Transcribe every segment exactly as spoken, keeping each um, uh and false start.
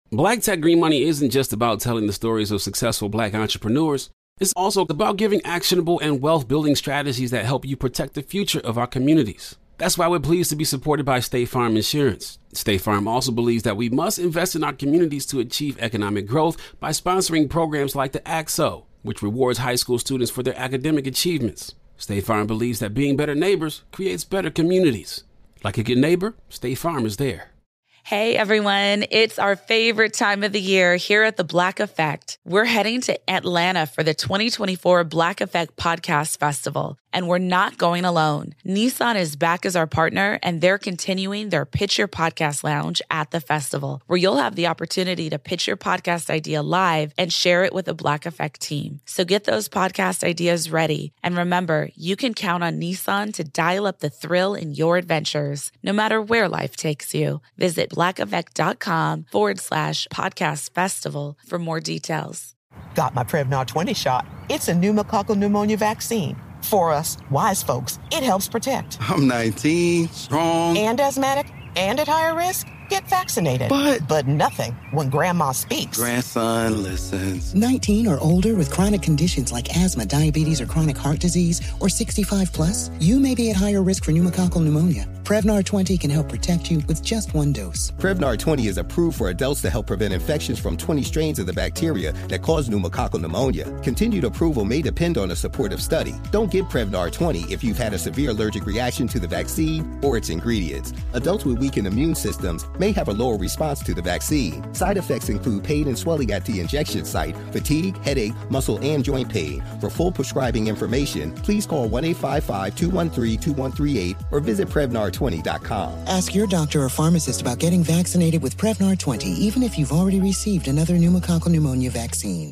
Black Tech Green Money isn't just about telling the stories of successful Black entrepreneurs. It's also about giving actionable and wealth-building strategies that help you protect the future of our communities. That's why we're pleased to be supported by State Farm Insurance. State Farm also believes that we must invest in our communities to achieve economic growth by sponsoring programs like the A C S O, which rewards high school students for their academic achievements. State Farm believes that being better neighbors creates better communities. Like a good neighbor, State Farm is there. Hey everyone, it's our favorite time of the year here at The Black Effect. We're heading to Atlanta for the twenty twenty-four Black Effect Podcast Festival, and we're not going alone. Nissan is back as our partner, and they're continuing their Pitch Your Podcast Lounge at the festival, where you'll have the opportunity to pitch your podcast idea live and share it with the Black Effect team. So get those podcast ideas ready. And remember, you can count on Nissan to dial up the thrill in your adventures, no matter where life takes you. Visit blackeffect.com forward slash podcast festival for more details. Got my Prevnar twenty shot. It's a pneumococcal pneumonia vaccine. For us, wise folks, it helps protect. I'm nineteen, strong. And asthmatic, and at higher risk. Get vaccinated. But... But nothing when grandma speaks. Grandson listens. nineteen or older with chronic conditions like asthma, diabetes, or chronic heart disease, or sixty-five plus, you may be at higher risk for pneumococcal pneumonia. Prevnar twenty can help protect you with just one dose. Prevnar twenty is approved for adults to help prevent infections from twenty strains of the bacteria that cause pneumococcal pneumonia. Continued approval may depend on a supportive study. Don't get Prevnar twenty if you've had a severe allergic reaction to the vaccine or its ingredients. Adults with weakened immune systems may have a lower response to the vaccine. Side effects include pain and swelling at the injection site, fatigue, headache, muscle, and joint pain. For full prescribing information, please call one eight five five, two one three, two one three eight or visit Prevnar twenty dot com. Ask your doctor or pharmacist about getting vaccinated with Prevnar twenty, even if you've already received another pneumococcal pneumonia vaccine.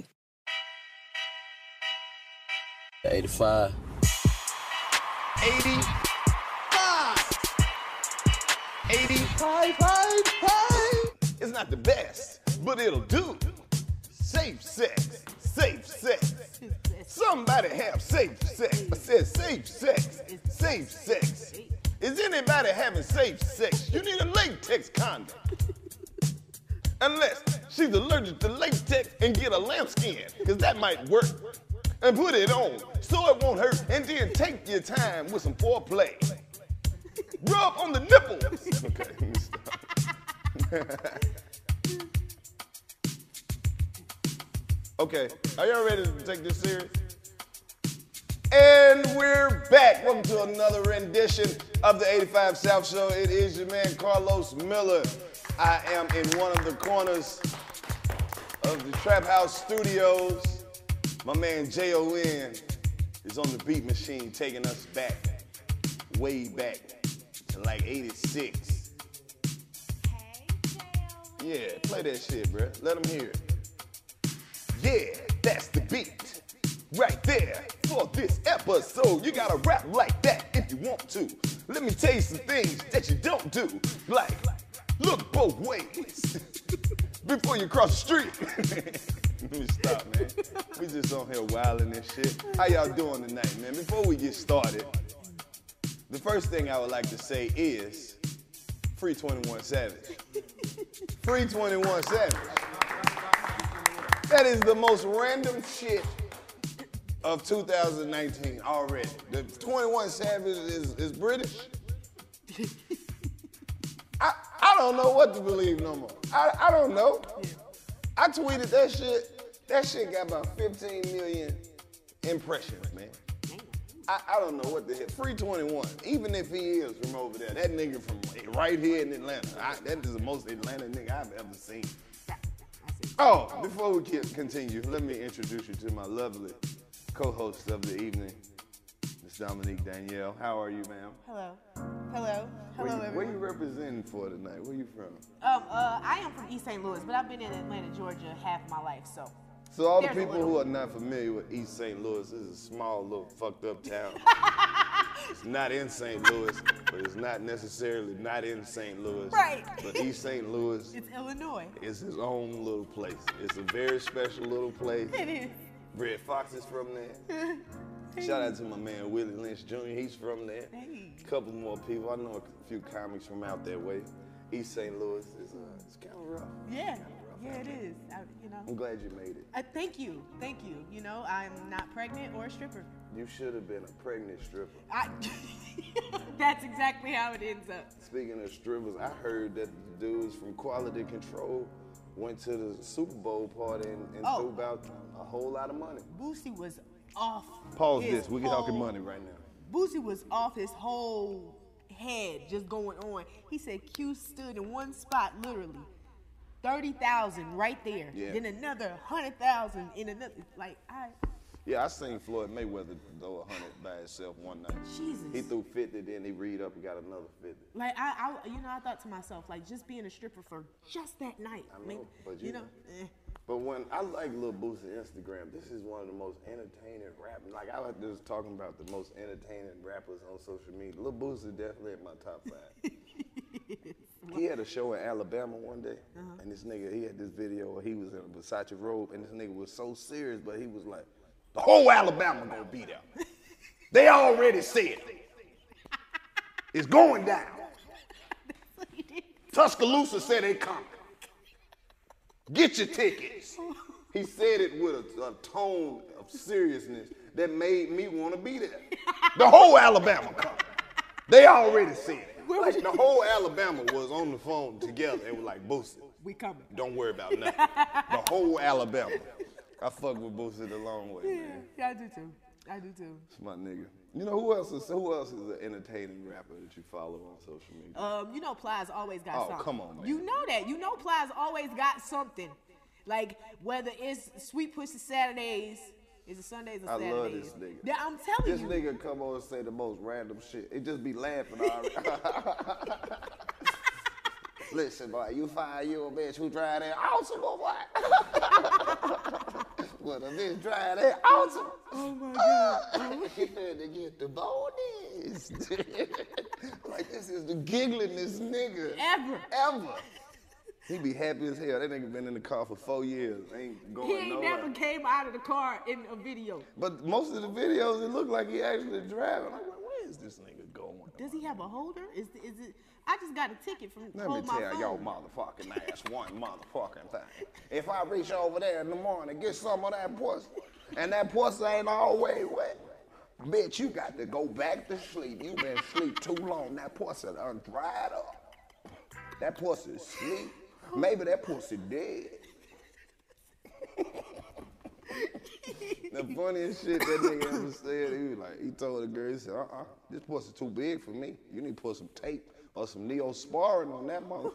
eighty-five. eighty-five. eighty-five, five, five. It's not the best, but it'll do. Safe sex, safe sex. Somebody have safe sex. I said safe sex, safe sex. Is anybody having safe sex? You need a latex condom. Unless she's allergic to latex and get a lambskin, because that might work. And put it on so it won't hurt, and then take your time with some foreplay. Rub on the nipples. Okay, let me stop. Okay, are y'all ready to take this serious? And we're back. Welcome to another rendition of the eighty-five South Show. It is your man, Carlos Miller. I am in one of the corners of the Trap House Studios. My man, J O N, is on the beat machine, taking us back, way back to like eighty-six. Yeah, play that shit, bro. Let them hear it. Yeah, that's the beat. Right there for this episode. You gotta rap like that if you want to. Let me tell you some things that you don't do. Like, look both ways before you cross the street. Let me stop, man. We just on here wilding and shit. How y'all doing tonight, man? Before we get started, the first thing I would like to say is Free twenty-one Savage. Free twenty-one Savage. That is the most random shit of two thousand nineteen already. The twenty-one Savage is, is British. I, I don't know what to believe no more. I, I don't know. I tweeted that shit. That shit got about fifteen million impressions, man. I, I don't know what the hell. Free twenty-one, even if he is from over there, that nigga from right here in Atlanta, I, that is the most Atlanta nigga I've ever seen. Oh, before we continue, let me introduce you to my lovely co-host of the evening, Miss Dominique Danielle. How are you, ma'am? Hello. Hello. Hello, where you, everyone. Where you representing for tonight? Where you from? Um, uh, I am from East Saint Louis, but I've been in Atlanta, Georgia half my life, so. So all the There's people who are not familiar with East Saint Louis, this is a small little fucked up town. It's not in Saint Louis, but it's not necessarily not in Saint Louis. Right. But East Saint Louis It's Illinois. is his own little place. It's a very special little place. It is. Red Fox is from there. Shout out to my man Willie Lynch Junior He's from there. Hey. A couple more people. I know a few comics from out that way. East Saint Louis is uh, it's kind of rough. Yeah. Kinda rough. Yeah. I, you know. I'm glad you made it. Uh, thank you, thank you. You know, I'm not pregnant or a stripper. You should have been a pregnant stripper. I, that's exactly how it ends up. Speaking of strippers, I heard that the dudes from Quality Control went to the Super Bowl party and, and Oh. threw about a whole lot of money. Boosie was off. Pause his this. We whole- talking money right now. Boosie was off his whole head just going on. He said Q stood in one spot, literally. thirty thousand right there. Yeah. Then another one hundred thousand in another. Like, I. Yeah, I seen Floyd Mayweather throw a hundred by himself one night. Jesus. He threw fifty, then he read up and got another fifty. Like, I, I, you know, I thought to myself, like, just being a stripper for just that night. I mean, know, but you you know. Eh. But when I like Lil Boosie Instagram, this is one of the most entertaining rap. Like I was just talking about the most entertaining rappers on social media. Lil Boosie definitely in my top five. He had a show in Alabama one day, Uh-huh. and this nigga, he had this video where he was in a Versace robe, and this nigga was so serious, but he was like, the whole Alabama gonna be there. They already said it. It's going down. Tuscaloosa said they coming. Get your tickets. He said it with a, a tone of seriousness that made me want to be there. The whole Alabama coming. They already said it. Like the whole Alabama was on the phone together and was like, Boosie, we coming. Don't worry about nothing. The whole Alabama. I fuck with Boosie the long way, man. Yeah, I do too. I do too. It's my nigga. You know who else is who else is an entertaining rapper that you follow on social media? Um, you know, Plies always got Oh, something. come on, man. You know that. You know, Plies always got something. Like whether it's Sweet Pussy Saturdays, is it Sundays or I Saturdays? love this nigga. Yeah, I'm telling This you. nigga come on and say the most random shit. It just be laughing already. Listen, boy, you find you a bitch who tried that awesome, boy. Well, a bitch tried that awesome. Oh my God. To get the bonus. Like this is the gigglingest nigga Ever. Ever. He be happy as hell. That nigga been in the car for four years. Ain't going He ain't nowhere. never came out of the car in a video. But most of the videos, it look like he actually driving. I'm like, where is this nigga going? Does he have a holder? Is is it? I just got a ticket from Let Hold me My tell Phone. your motherfucking ass one motherfucking thing. If I reach over there in the morning and get some of that pussy, and that pussy ain't always wet, bitch, you got to go back to sleep. You been asleep too long. That pussy done dried up. That pussy asleep. Maybe that pussy dead. The funniest shit that nigga ever said, he was like, he told the girl, he said, uh-uh, this pussy too big for me. You need to put some tape or some Neosporin on that motherfucker.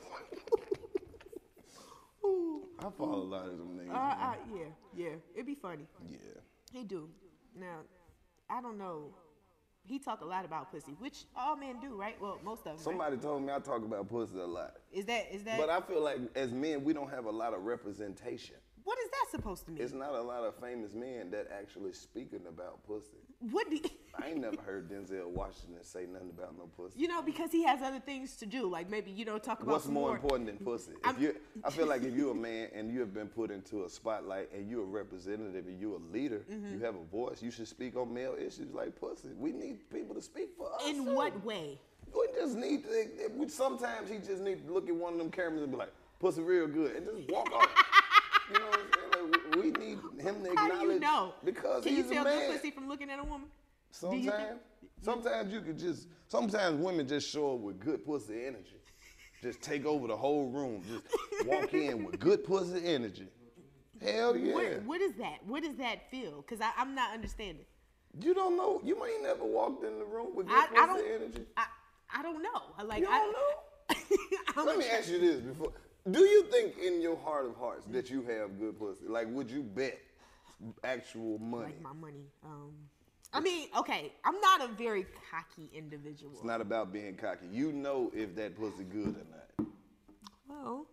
I follow a lot of them niggas. Uh, man. uh, yeah, yeah. It'd be funny. Yeah. He do. Now, I don't know. He talk a lot about pussy, which all men do, right? Well, most of them. Somebody told me I talk about pussy a lot. Is that is that? But I feel like as men, we don't have a lot of representation. What is that supposed to mean? It's not a lot of famous men that actually speaking about pussy. What do you, I ain't never heard Denzel Washington say nothing about no pussy. you know, because he has other things to do, like maybe you know talk about What's some more important than pussy? If I'm- you, I feel like if you're a man and you have been put into a spotlight and you're a representative and you're a leader, Mhm. you have a voice, you should speak on male issues like pussy. We need people to speak for us. In too. what way? We just need to, we, sometimes he just need to look at one of them cameras and be like, pussy real good, and just walk off. You know what I'm saying? Like, we need him to acknowledge. How do you know? Because Can he's you tell a man. good pussy from looking at a woman? Do you think- Sometimes, sometimes you could just, sometimes women just show up with good pussy energy. Just take over the whole room. Just walk in with good pussy energy. Hell yeah. What, what is that? What does that feel? Because I'm not understanding. You don't know. You ain't never walked in the room with good I, pussy I don't. energy. I, I don't know. I Like You I don't know. Let me ask you this before. Do you think in your heart of hearts that you have good pussy? Like, would you bet actual money? Like my money. Um, I mean, okay, I'm not a very cocky individual. It's not about being cocky. You know if that pussy good or not. Well,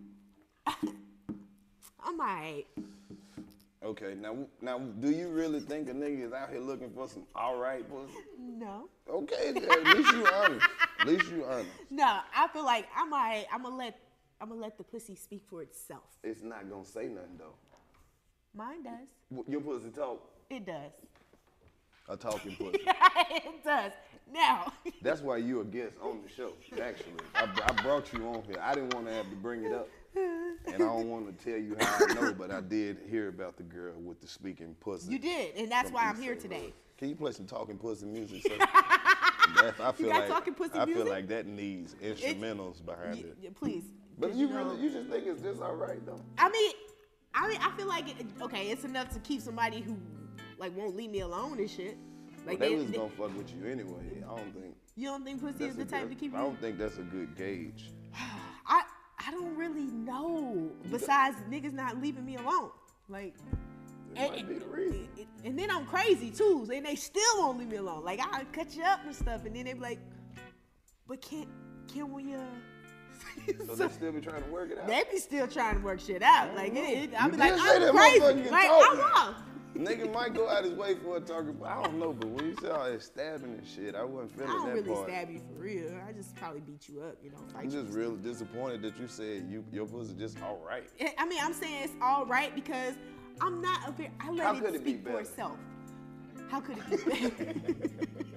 I'm alright. Okay, now, now, do you really think a nigga is out here looking for some all right pussy? No. Okay, then, at least you honest. At least you honest. No, I feel like I'm alright. I'm gonna let I'm gonna let the pussy speak for itself. It's not gonna say nothing though. Mine does. W- Your pussy talk. It does. A talking pussy. It does. Now. That's why you a guest on the show. Actually, I, I brought you on here. I didn't want to have to bring it up. And I don't want to tell you how I know, but I did hear about the girl with the speaking pussy. You did, and that's from why I'm East here Saint today. Louis. Can you play some talking pussy music? Sir? That, I feel You got like talking pussy I music? feel like that needs instrumentals behind Y- it. y- please. But 'cause you know- really, you just think it's just all right though? I mean, I mean, I feel like it, okay, it's enough to keep somebody who like won't leave me alone and shit. Like Well, they they, was they- gonna fuck with you anyway. I don't think. you don't think pussy that's is the a type good- to keep I you? don't think that's a good gauge. I I don't really know. Besides niggas not leaving me alone, like. It And, might be the reason. and- and then I'm crazy too, and they still won't leave me alone. Like I cut you up and stuff, and then they be like, "But can't can we uh?" So they still be trying to work it out. They be still trying to work shit out. Like it, it, I You be like, did say I'm that crazy. motherfucker can Like talk I'm now. off. Nigga might go out his way for a talking, but I don't know. But when you say all that stabbing and shit, I wasn't I feeling don't that really part. stab you for real. I just probably beat you up, you know. Fight I'm you. just really disappointed that you said you your pussy just all right. I mean, I'm saying it's all right because I'm not a very. I let How it could it be speak for better? itself. How could it be better?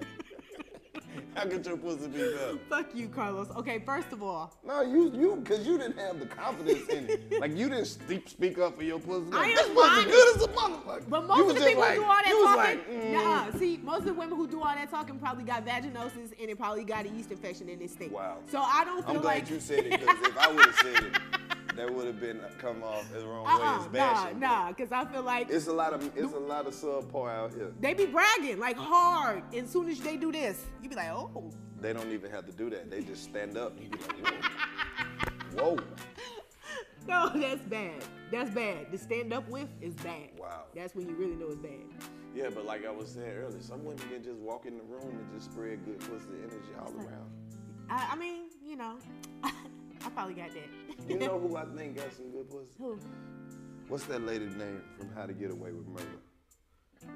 How could your pussy be better? Fuck you, Carlos. Okay, first of all, No, you you because you didn't have the confidence in it. Like you didn't speak, speak up for your pussy. I Like, am this pussy honest. good as a motherfucker. but You most was of the just people like, who do all that you was talking, like, mm. nah. See, most of the women who do all that talking probably got vaginosis and they probably got a yeast infection and they stink. Wow. So I don't feel I'm glad like you said it because if I would have said it, that would have been come off as the wrong way uh-uh, as nah, bashing. nah, because I feel like It's a lot of it's a lot of subpar out here. they be bragging like hard, and as soon as they do this, you be like, oh. They don't even have to do that. They just stand up. You be like, whoa. Whoa. No, that's bad. That's bad. The stand up with is bad. Wow. That's when you really know it's bad. Yeah, but like I was saying earlier, some women can just walk in the room and just spread good pussy energy all around. I, I mean, you know, I probably got that. You know who I think got some good pussy? Who? What's that lady's name from How to Get Away with Murder?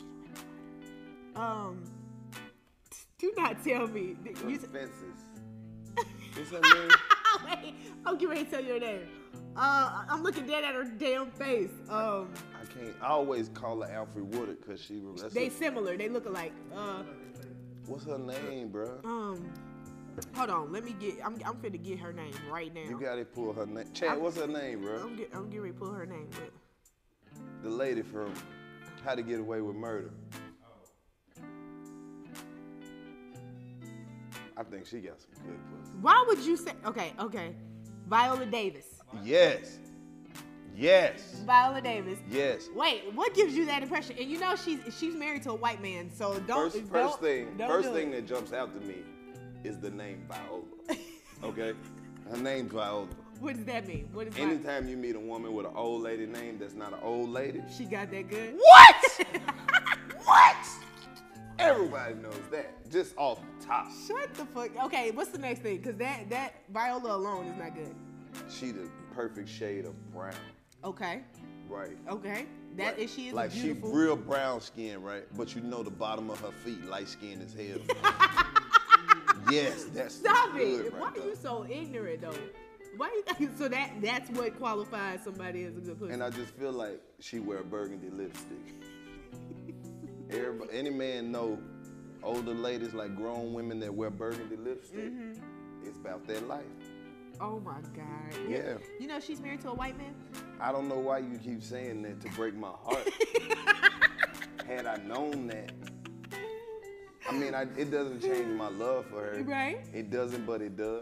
Um, do not tell me. From You, Fences. What's her name? wait, I'm getting ready to tell you her name. Uh, I'm looking dead at her damn face. Um, I can't. I always call her Alfred Woodard because she. That's they a- similar. They look alike. Uh, What's her name, bruh? um, hold on. Let me get. I'm. I'm finna get her name right now. You gotta pull her name. Chad, what's her name, bruh? I'm get. I'm getting ready to pull her name. But The lady from How to Get Away with Murder. I think she got some good pussy. why would you say? Okay. Okay. Viola Davis. Yes. Yes. Viola Davis. Yes. Wait, what gives you that impression? And you know she's she's married to a white man, so don't. First, don't first thing, don't first do thing it. that jumps out to me is the name Viola. Okay, her name's Viola. What does that mean? What is that? Anytime you meet a woman with an old lady name that's not an old lady, She got that good. what? What? Everybody knows that, just off the top. Shut the fuck. Okay, what's the next thing? Cause that that Viola alone is not good. She the perfect shade of brown, Okay. right? Okay. That Right. is she is like beautiful. she real brown skin, right? But you know the bottom of her feet light skin as hell. Yes, that's Stop good it. right Why there. are you so ignorant though? Why you think so that that's what qualifies somebody as a good pussy? And I just feel like she wear burgundy lipstick. Everybody, any man know older ladies, like grown women that wear burgundy lipstick. Mhm. It's about their life. Oh my God. Yeah. You know she's married to a white man? I don't know why you keep saying that to break my heart. Had I known that, I mean, I, it doesn't change my love for her. Right. It doesn't, but it does.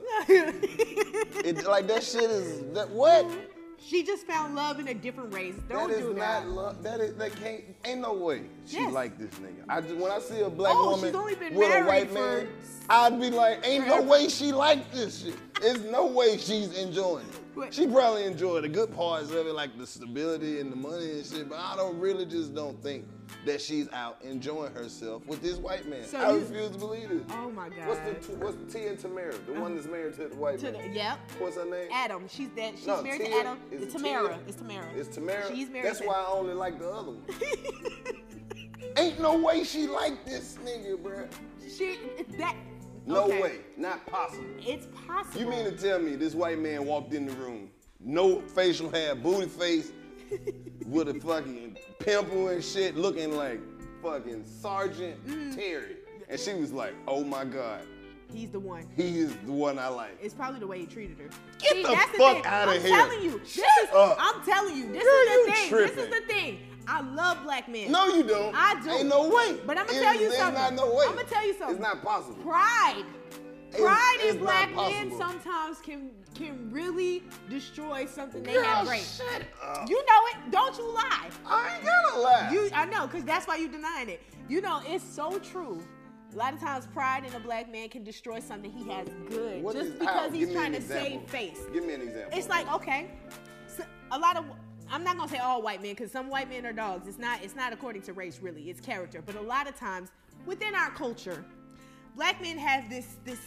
It like that shit is that what? She just found love in a different race. Don't That is do not that. love. That is that can't. Ain't no way she Yes. like this nigga. I just when I see a black Oh, woman she's only been with a married white for- man, I'd be like, ain't no Forever. way she like this shit. There's no way she's enjoying it. What? She probably enjoyed the good parts of it, like the stability and the money and shit. But I don't really just don't think that she's out enjoying herself with this white man. So I you- refuse to believe it. Oh my God. What's the what's Tia and Tamara? The one that's married to the white To man. the, yep. What's her name? Adam. She's that. She's No, married Tia- to Adam. is It's it Tamara. Tia? It's Tamara. It's Tamara. She's married. That's to why I only like the other one. Ain't no way she like this nigga, bruh. She that. No okay. way. Not possible. It's possible. You mean to tell me this white man walked in the room, no facial hair, booty face, with a fucking pimple and shit, looking like fucking Sergeant Mm. Terry. And she was like, oh my God, He's the one. He is the one I like. It's probably the way he treated her. Get See, the that's the fuck thing. out of I'm here. telling you. This Shut is, up. I'm telling you. This Girl, is the you thing. tripping. This is the thing. I love black men. No, you don't. I do. Ain't no way. But I'm gonna It- tell you there's something. not no way. I'm gonna tell you something. It's not possible. Pride. It's- Pride it's in not black men possible. sometimes can can really destroy something they Girl, have great. shut up. You know it. Don't you lie. I ain't gonna lie. You, I know, because that's why you denying it. You know, it's so true. A lot of times, pride in a black man can destroy something he has good, What just is- because how? he's Give me trying an to save example. face. Give me an example. It's like, okay, so a lot of, I'm not gonna say all white men, because some white men are dogs. It's not. It's not according to race, really. It's character. But a lot of times, within our culture, black men have this this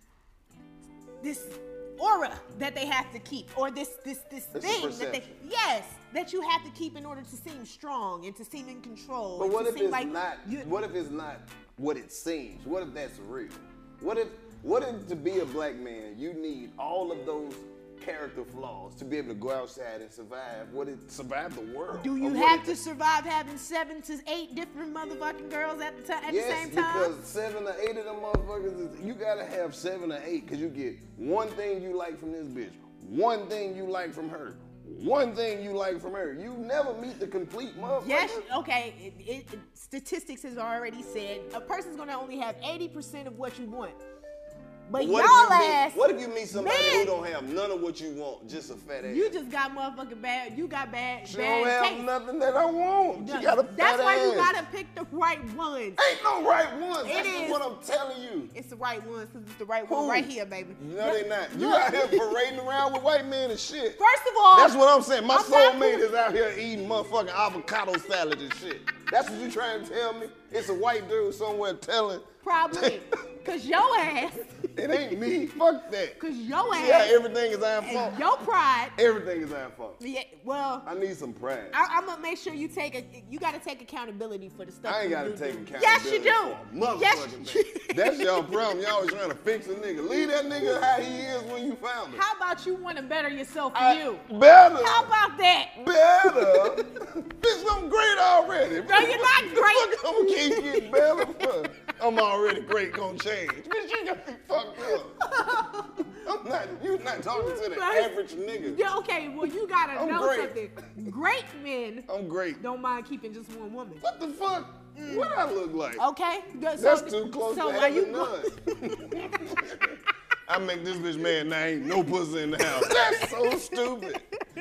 this aura that they have to keep, or this this this It's a thing that they perception. yes that you have to keep in order to seem strong and to seem in control. But and what to if seem it's like not? you- What if it's not what it seems? What if that's real? What if what if to be a black man you need all of those character flaws to be able to go outside and survive? What it survive the world? Do you Or what have it- to survive having seven to eight different motherfucking girls at the time at Yes, the same time? because seven or eight of them motherfuckers, is, you gotta have seven or eight, because you get one thing you like from this bitch, one thing you like from her, one thing you like from her. You never meet the complete motherfucker. Yes, okay. It, it, it- statistics has already said a person's gonna only have eighty percent of what you want. But What y'all if you meet, ass, what if you meet somebody man, who don't have none of what you want, just a fat ass? you just got motherfucking bad. You got bad. She bad don't have taste. nothing that I want. She No, got a fat That's why ass. you gotta pick the right ones. Ain't no right ones. It That's is. what I'm telling you. It's the right ones because it's the right Who? one right here, baby. No, they not. You Look. out here parading around with white men and shit. First of all, That's what I'm saying. My I'm not soulmate cool. is out here eating motherfucking avocado salad and shit. That's what you trying to tell me? It's a white dude somewhere telling. Probably. Cause your ass. It ain't me. Fuck that. Cause your See how ass. everything is our fault? And your pride. Everything is our fault. Yeah, well, I need some pride. I, I'm gonna make sure you take a. You gotta take accountability for the stuff. I ain't you gotta do take do. accountability Yes, you do. for a motherfucking Yes, thing. That's y'all problem. Y'all always trying to fix a nigga. Leave that nigga how he is when you found him. How about you want to better yourself for I- you? Better. How about that? Better. Bitch, I'm great already. No, you're not great. Fuck, I'm gonna keep getting better. Fuck. I'm already great, gonna change. Bitch, you got me fucked up. I'm not, you not talking to the Right. average nigga. Yeah, okay, well, you gotta I'm know great. something. Great men I'm great. don't mind keeping just one woman. What the fuck? What I look like? Okay? So, That's too close so to are you having none. I make this bitch mad and I ain't no pussy in the house. That's so stupid.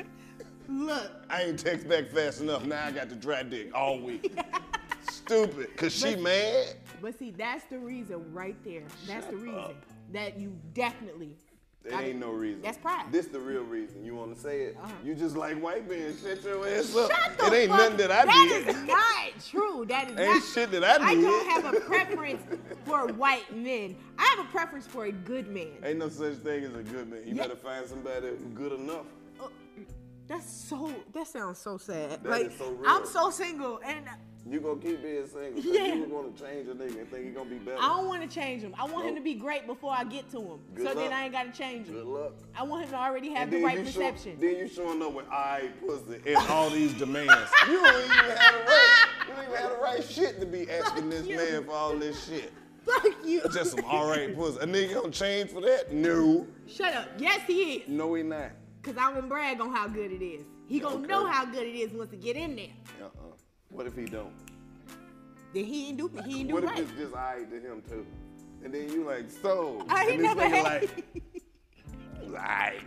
Look, I ain't text back fast enough. Now I got the dry dick all week. Stupid. Cause she But- mad? but see, that's the reason right there. That's Shut the reason up. that you definitely. There gotta- ain't no reason. That's pride. This the real reason. You wanna say it? Uh-huh. You just like white men. Shut your ass up. Shut the It ain't fuck- nothing that I That did. is not true. That is Ain't not. shit that I I did. don't have a preference for white men. I have a preference for a good man. Ain't no such thing as a good man. You Yeah. better find somebody who's good enough. Uh, That's so. That sounds so sad. That like is so real. I'm so single, and You gonna keep being single. 'cause Yeah. You gonna change a nigga and think he gonna be better. I don't want to change him. I want him Nope. to be great before I get to him. Good so then luck. I ain't got to change him. Good luck. I want him to already have And the then right you show- perception. then you showing up with eye pussy and all these demands. You don't even have the right. You don't even have the right shit to be asking this you. man for all this shit. Fuck you. Just some all right pussy. A nigga gonna change for that? No. Shut up. Yes, he is. No, he not. Cause I won't brag on how good it is. He gonna Okay. know how good it is once he get in there. Uh-uh. What if he don't? Then he ain't do he ain't do What right. if it's just alright to him too? And then you like, so. I ain't and this never nigga had. like, alright.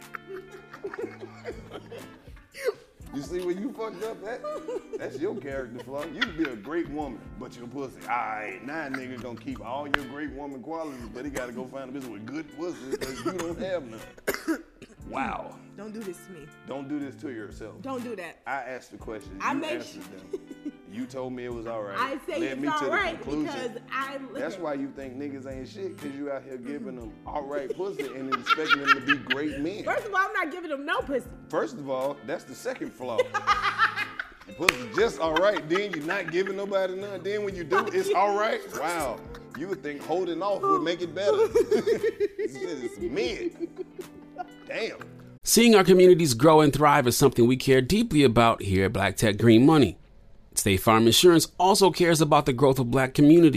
You see where you fucked up at? That's your character flaw. You can be a great woman, but your pussy, alright, now a nigga gonna keep all your great woman qualities, but he gotta go find a bitch with good pussy because you don't have none. Wow. Don't do this to me. Don't do this to yourself. Don't do that. I asked the question. I you make answered them. You told me it was all right. I say Led it's me to all the right conclusion. because I. That's why you think niggas ain't shit, because you out here giving them all right pussy and expecting them to be great men. First of all, I'm not giving him no pussy. First of all, that's the second flaw. Pussy just all right, then you're not giving nobody none. Then when you do, it's all right. Wow. You would think holding off would make it better. This shit is mid. Damn. Seeing our communities grow and thrive is something we care deeply about here at Black Tech Green Money. State Farm Insurance also cares about the growth of black communities.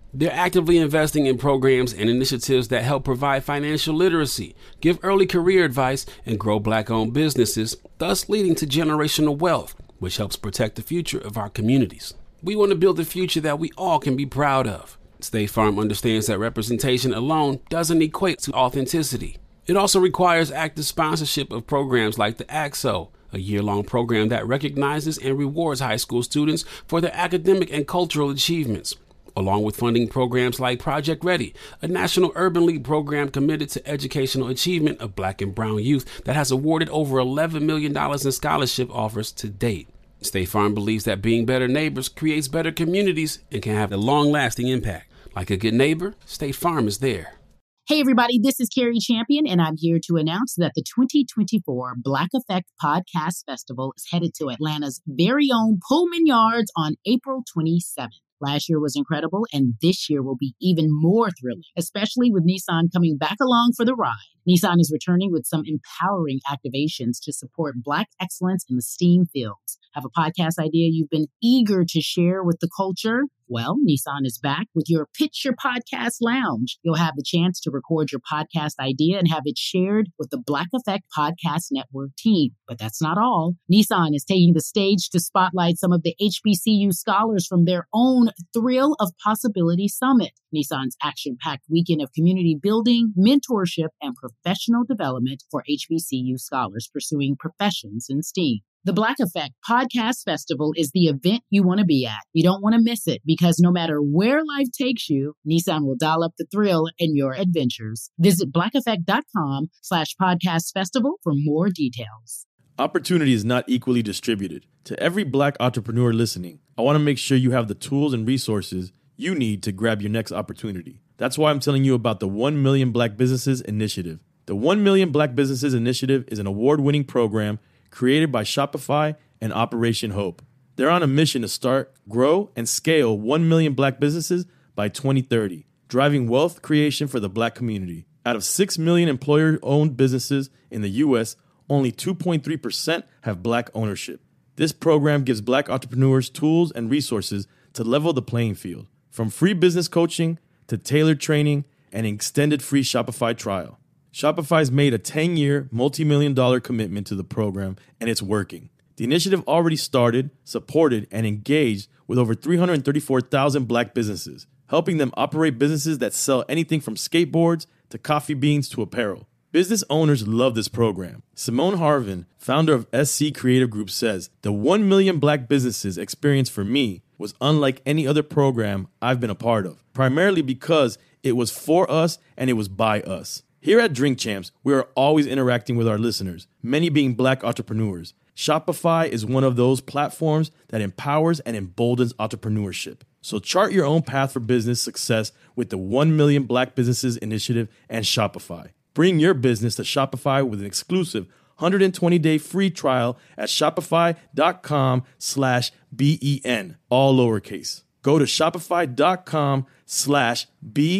They're actively investing in programs and initiatives that help provide financial literacy, give early career advice, and grow Black-owned businesses, thus leading to generational wealth, which helps protect the future of our communities. We want to build a future that we all can be proud of. State Farm understands that representation alone doesn't equate to authenticity. It also requires active sponsorship of programs like the A X O, a year-long program that recognizes and rewards high school students for their academic and cultural achievements, along with funding programs like Project Ready, a National Urban League program committed to educational achievement of Black and brown youth that has awarded over eleven million dollars in scholarship offers to date. State Farm believes that being better neighbors creates better communities and can have a long-lasting impact. Like a good neighbor, State Farm is there. Hey, everybody, this is Carrie Champion, and I'm here to announce that the twenty twenty-four Black Effect Podcast Festival is headed to Atlanta's very own Pullman Yards on April twenty-seventh. Last year was incredible, and this year will be even more thrilling, especially with Nissan coming back along for the ride. Nissan is returning with some empowering activations to support Black excellence in the STEAM fields. Have a podcast idea you've been eager to share with the culture? Well, Nissan is back with your Pitch Your Podcast Lounge. You'll have the chance to record your podcast idea and have it shared with the Black Effect Podcast Network team. But that's not all. Nissan is taking the stage to spotlight some of the H B C U scholars from their own Thrill of Possibility Summit, Nissan's action-packed weekend of community building, mentorship, and professional development for H B C U scholars pursuing professions in STEAM. The Black Effect Podcast Festival is the event you want to be at. You don't want to miss it because no matter where life takes you, Nissan will dial up the thrill in your adventures. Visit blackeffect.com slash podcast festival for more details. Opportunity is not equally distributed. To every Black entrepreneur listening, I want to make sure you have the tools and resources you need to grab your next opportunity. That's why I'm telling you about the one million Black Businesses Initiative. The one million Black Businesses Initiative is an award-winning program created by Shopify and Operation Hope. They're on a mission to start, grow, and scale one million Black businesses by twenty thirty, driving wealth creation for the Black community. Out of six million employer-owned businesses in the U S, only two point three percent have Black ownership. This program gives Black entrepreneurs tools and resources to level the playing field, from free business coaching to tailored training and an extended free Shopify trial. Shopify's made a ten-year, multi-million dollar commitment to the program, and it's working. The initiative already started, supported, and engaged with over three hundred thirty-four thousand Black businesses, helping them operate businesses that sell anything from skateboards to coffee beans to apparel. Business owners love this program. Simone Harvin, founder of S C Creative Group, says, "The one million Black businesses experience for me was unlike any other program I've been a part of, primarily because it was for us and it was by us." Here at Drink Champs, we are always interacting with our listeners, many being Black entrepreneurs. Shopify is one of those platforms that empowers and emboldens entrepreneurship. So chart your own path for business success with the one million Black Businesses Initiative and Shopify. Bring your business to Shopify with an exclusive one hundred twenty day free trial at shopify.com slash B-E-N, all lowercase. Go to shopify.com slash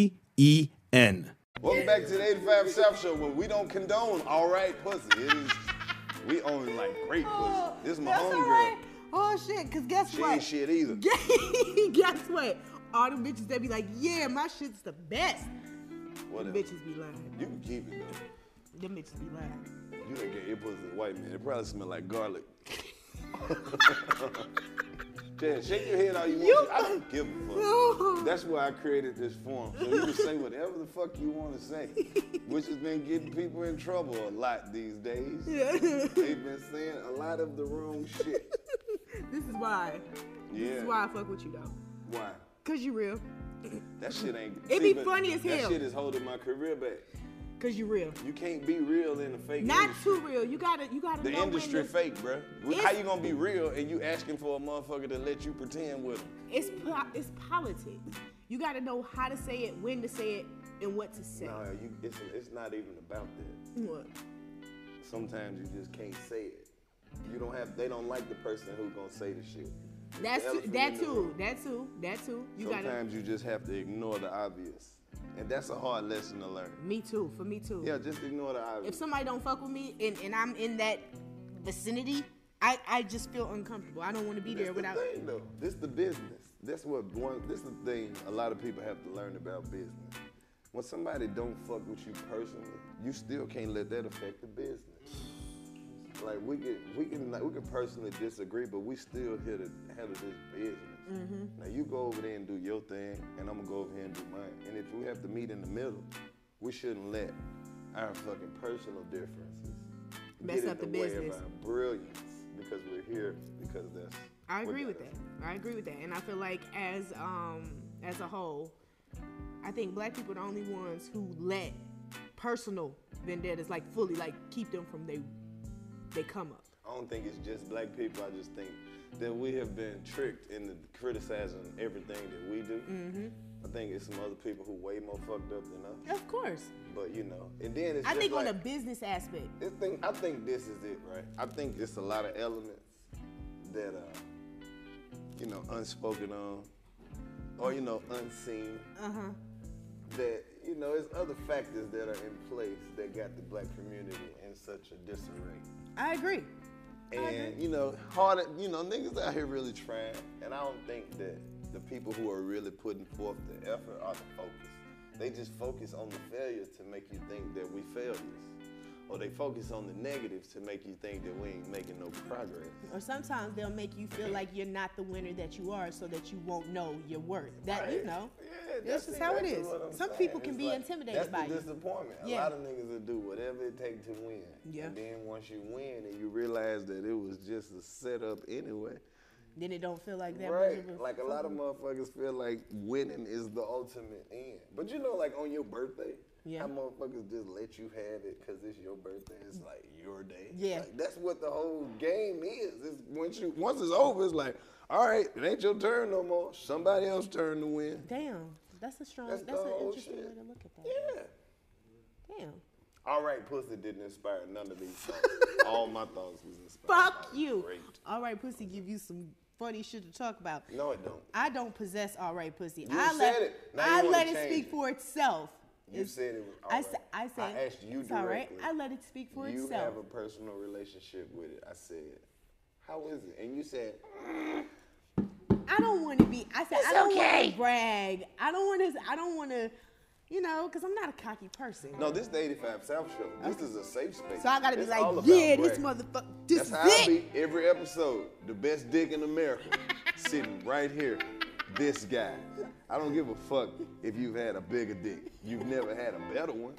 B-E-N. Welcome back to the eighty-five South Show, where we don't condone all right pussy. It is, we only like great pussy. This is my That's homegirl. all right. Oh, shit, because guess She what? ain't shit either. Guess what? All them bitches, they be like, yeah, my shit's the best. Whatever. Them bitches be lying. You can keep it, though. Them bitches be lying. You done get your pussy to white man. It probably smell like garlic. Jen, shake your head all you want. You- I don't give a fuck. No. That's why I created this forum. So you can say whatever the fuck you want to say, which has been getting people in trouble a lot these days. Yeah. They've been saying a lot of the wrong shit. This is why. This Yeah. is why I fuck with you, though. Why? Because you real. That shit ain't. It see, be but funny as That hell. shit is holding my career back. Because you real. You can't be real in the fake Not industry. too real. You gotta, you gotta The know industry when to- fake, bruh. It's- How you gonna be real and you asking for a motherfucker to let you pretend with them? It's po- it's politics. You gotta know how to say it, when to say it, and what to say. No, you, it's, it's not even about that. What? Sometimes you just can't say it. You don't have. They don't like the person who's gonna say the shit. It's That's the too, elephant that in the too. room. That too. That too. You gotta. Sometimes you just have to ignore the obvious, and that's a hard lesson to learn. Me too. For me too. Yeah, just ignore the obvious. If somebody don't fuck with me and, and I'm in that vicinity, I, I just feel uncomfortable. I don't want to be This there the without. thing, though. This the business. That's what one. This the thing. A lot of people have to learn about business. When somebody don't fuck with you personally, you still can't let that affect the business. Like we can, we can, we can personally disagree, but we still here to handle this business. Mm-hmm. Now you go over there and do your thing, and I'm gonna go over here and do mine. And if we have to meet in the middle, we shouldn't let our fucking personal differences Mess get up in the the way business. of our brilliance, because we're here because that's. I agree what with that. I agree with that, and I feel like as um as a whole, I think black people are the only ones who let personal vendettas like fully like keep them from they they come up. I don't think it's just black people. I just think that we have been tricked into criticizing everything that we do. Mm-hmm. I think it's some other people who way more fucked up than us. Of course. But you know, and then it's I just think like, on a business aspect. This thing, I think this is it, right? I think it's a lot of elements that uh, you know, unspoken on, or you know, unseen. Uh huh. That you know, there's other factors that are in place that got the black community in such a disarray. I agree. And, you know, hard, you know, niggas out here really trying. And I don't think that the people who are really putting forth the effort are the focus. They just focus on the failures to make you think that we failures. Or they focus on the negatives to make you think that we ain't making no progress. Or sometimes they'll make you feel like you're not the winner that you are, so that you won't know your worth. That Right. you know, Yeah, this that's is how it exactly is. what I'm Some saying. people can It's be like, intimidated by That's the you. disappointment. A Yeah. lot of niggas will do whatever it takes to win. Yeah. And then once you win and you realize that it was just a setup anyway. Then it don't feel like that. Right. much of a Like a lot of fucking- motherfuckers feel like winning is the ultimate end. But you know, like on your birthday, Yeah. how motherfuckers just let you have it because it's your birthday. It's like your day. Yeah. Like, that's what the whole game is. It's once you once it's over, it's like, all right, it ain't your turn no more. Somebody else's turn to win. Damn, that's a strong. That's That's, the an whole interesting shit. way to look at that. Yeah. Damn. All right, pussy didn't inspire none of these thoughts. All my thoughts was inspired. Fuck by you. Great. All right, pussy, give you some funny shit to talk about. No, it don't. I don't possess all right, pussy. You I said let it. Now I you let wanna it change speak it. for itself. You It's- said it was all I right. said. I said. I asked you it's all right. directly. I let it speak for you itself. have a personal relationship with it. I said, how is it? And you said, I don't want to be. I said It's I don't okay. want to brag. I don't want to. I don't want to. You know, because I'm not a cocky person. no, this is the eighty-five South show. This is a safe space. So I gotta be It's like, all about yeah, this bragging. motherfucker. This That's is how I it. be every episode. The best dick in America, sitting right here. This guy. I don't give a fuck if you've had a bigger dick. You've never had a better one.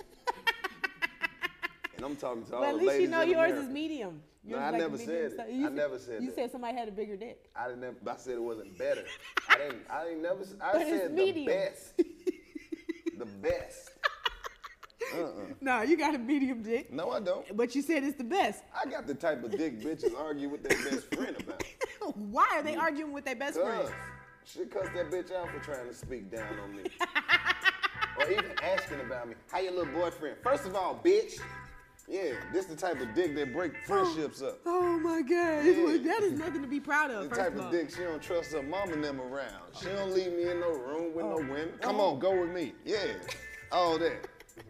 And I'm talking to all Well, at the least ladies you know in yours America. is medium. No, Yours I is like never medium said it. size. You I said- never said You that. said somebody had a bigger dick. I didn't. I said it wasn't better. I didn't. I didn't never. I But it's said the medium. best. The best. Uh-uh. No, you got a medium dick. No, I don't. But you said it's the best. I got the type of dick bitches argue with their best friend about. Why are they arguing with their best friends? Cause she cussed that bitch out for trying to speak down on me. Or even asking about me. How your little boyfriend? First of all, bitch. Yeah, this the type of dick that break friendships up. Oh my God. Yeah. Well, that is nothing to be proud of. The first type of of all. dick she don't trust her mom and them around. She don't leave me in no room with no Oh. women. Come Oh. on, go with me. Yeah, all that.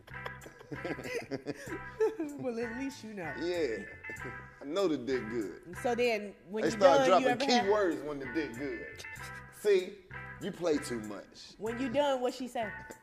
Well, at least you know. Yeah, I know the dick good. So then, when They you start done, you dropping ever key have, words when the dick good. See, you play too much. when you done, what she say?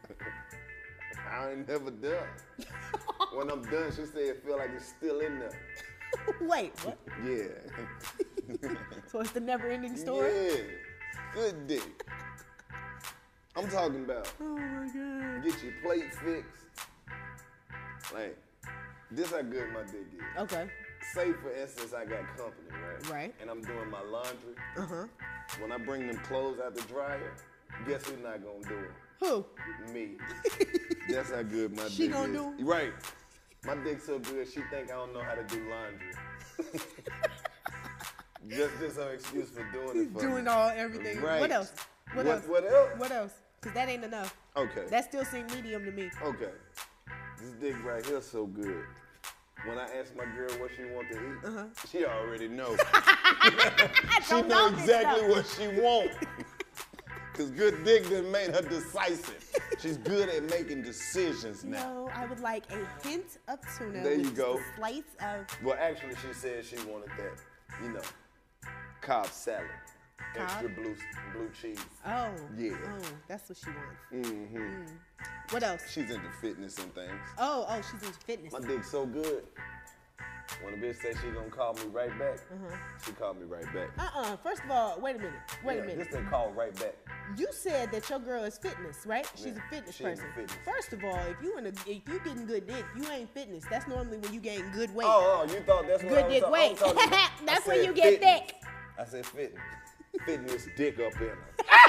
I ain't never done. When I'm done, she say it feel like it's still in there. Wait, what? Yeah. So it's the never-ending story? Yeah. Good dick. I'm talking about Oh my God. get your plate fixed. Like, this how good my dick is. Okay. Say for instance I got company, right? Right. And I'm doing my laundry. Uh-huh. When I bring them clothes out the dryer, guess who's not gonna do it? Who? Me. That's how good my She dick gonna is. do 'em? Right. My dick's so good, she think I don't know how to do laundry. just just her excuse for doing it for Doing me. all everything. Right. What else? What, What- else? what else? What else? Because that ain't enough. Okay. That still seems medium to me. Okay. This dick right here so good. When I ask my girl what she want to eat, Uh-huh. she already knows. she don't know know this exactly stuff. what she want. Cause good dick done made her decisive. She's good at making decisions now. No, I would like a hint of tuna There with you go. just a slice of. Well, actually, she said she wanted that you know, Cobb salad. Cobb? Extra blue blue cheese. Oh. Yeah. Oh, that's what she wants. Mm-hmm. Mm. What else? She's into fitness and things. Oh, oh, she's into fitness. My dick's so good. When a bitch say she gonna call me right back, Uh-huh. she called me right back. Uh-uh. First of all, wait a minute. Wait yeah, a minute. This they call right back. You said that your girl is fitness, right? She's Yeah, a fitness she into person. fitness. First of all, if you in a, if you getting good dick, you ain't fitness. That's normally when you gain good weight. Oh, oh, you thought that's what Good I was dick ta- I weight. was talking about. I That's when said you get fitness. thick. I said fitness. Fitness dick up in her.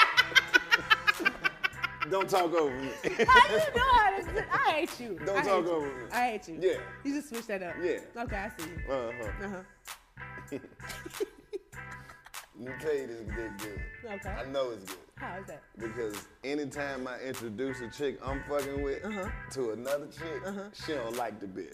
Don't talk over me. How you know how to sit? I hate you. Don't I talk hate over you. me. I hate you. Yeah. You just switch that up. Yeah. Okay, I see you. Uh-huh. Uh-huh. Let me tell you this dick good. Okay. I know it's good. How is that? Because anytime I introduce a chick I'm fucking with Uh-huh. to another chick, Uh-huh. she don't like the bitch.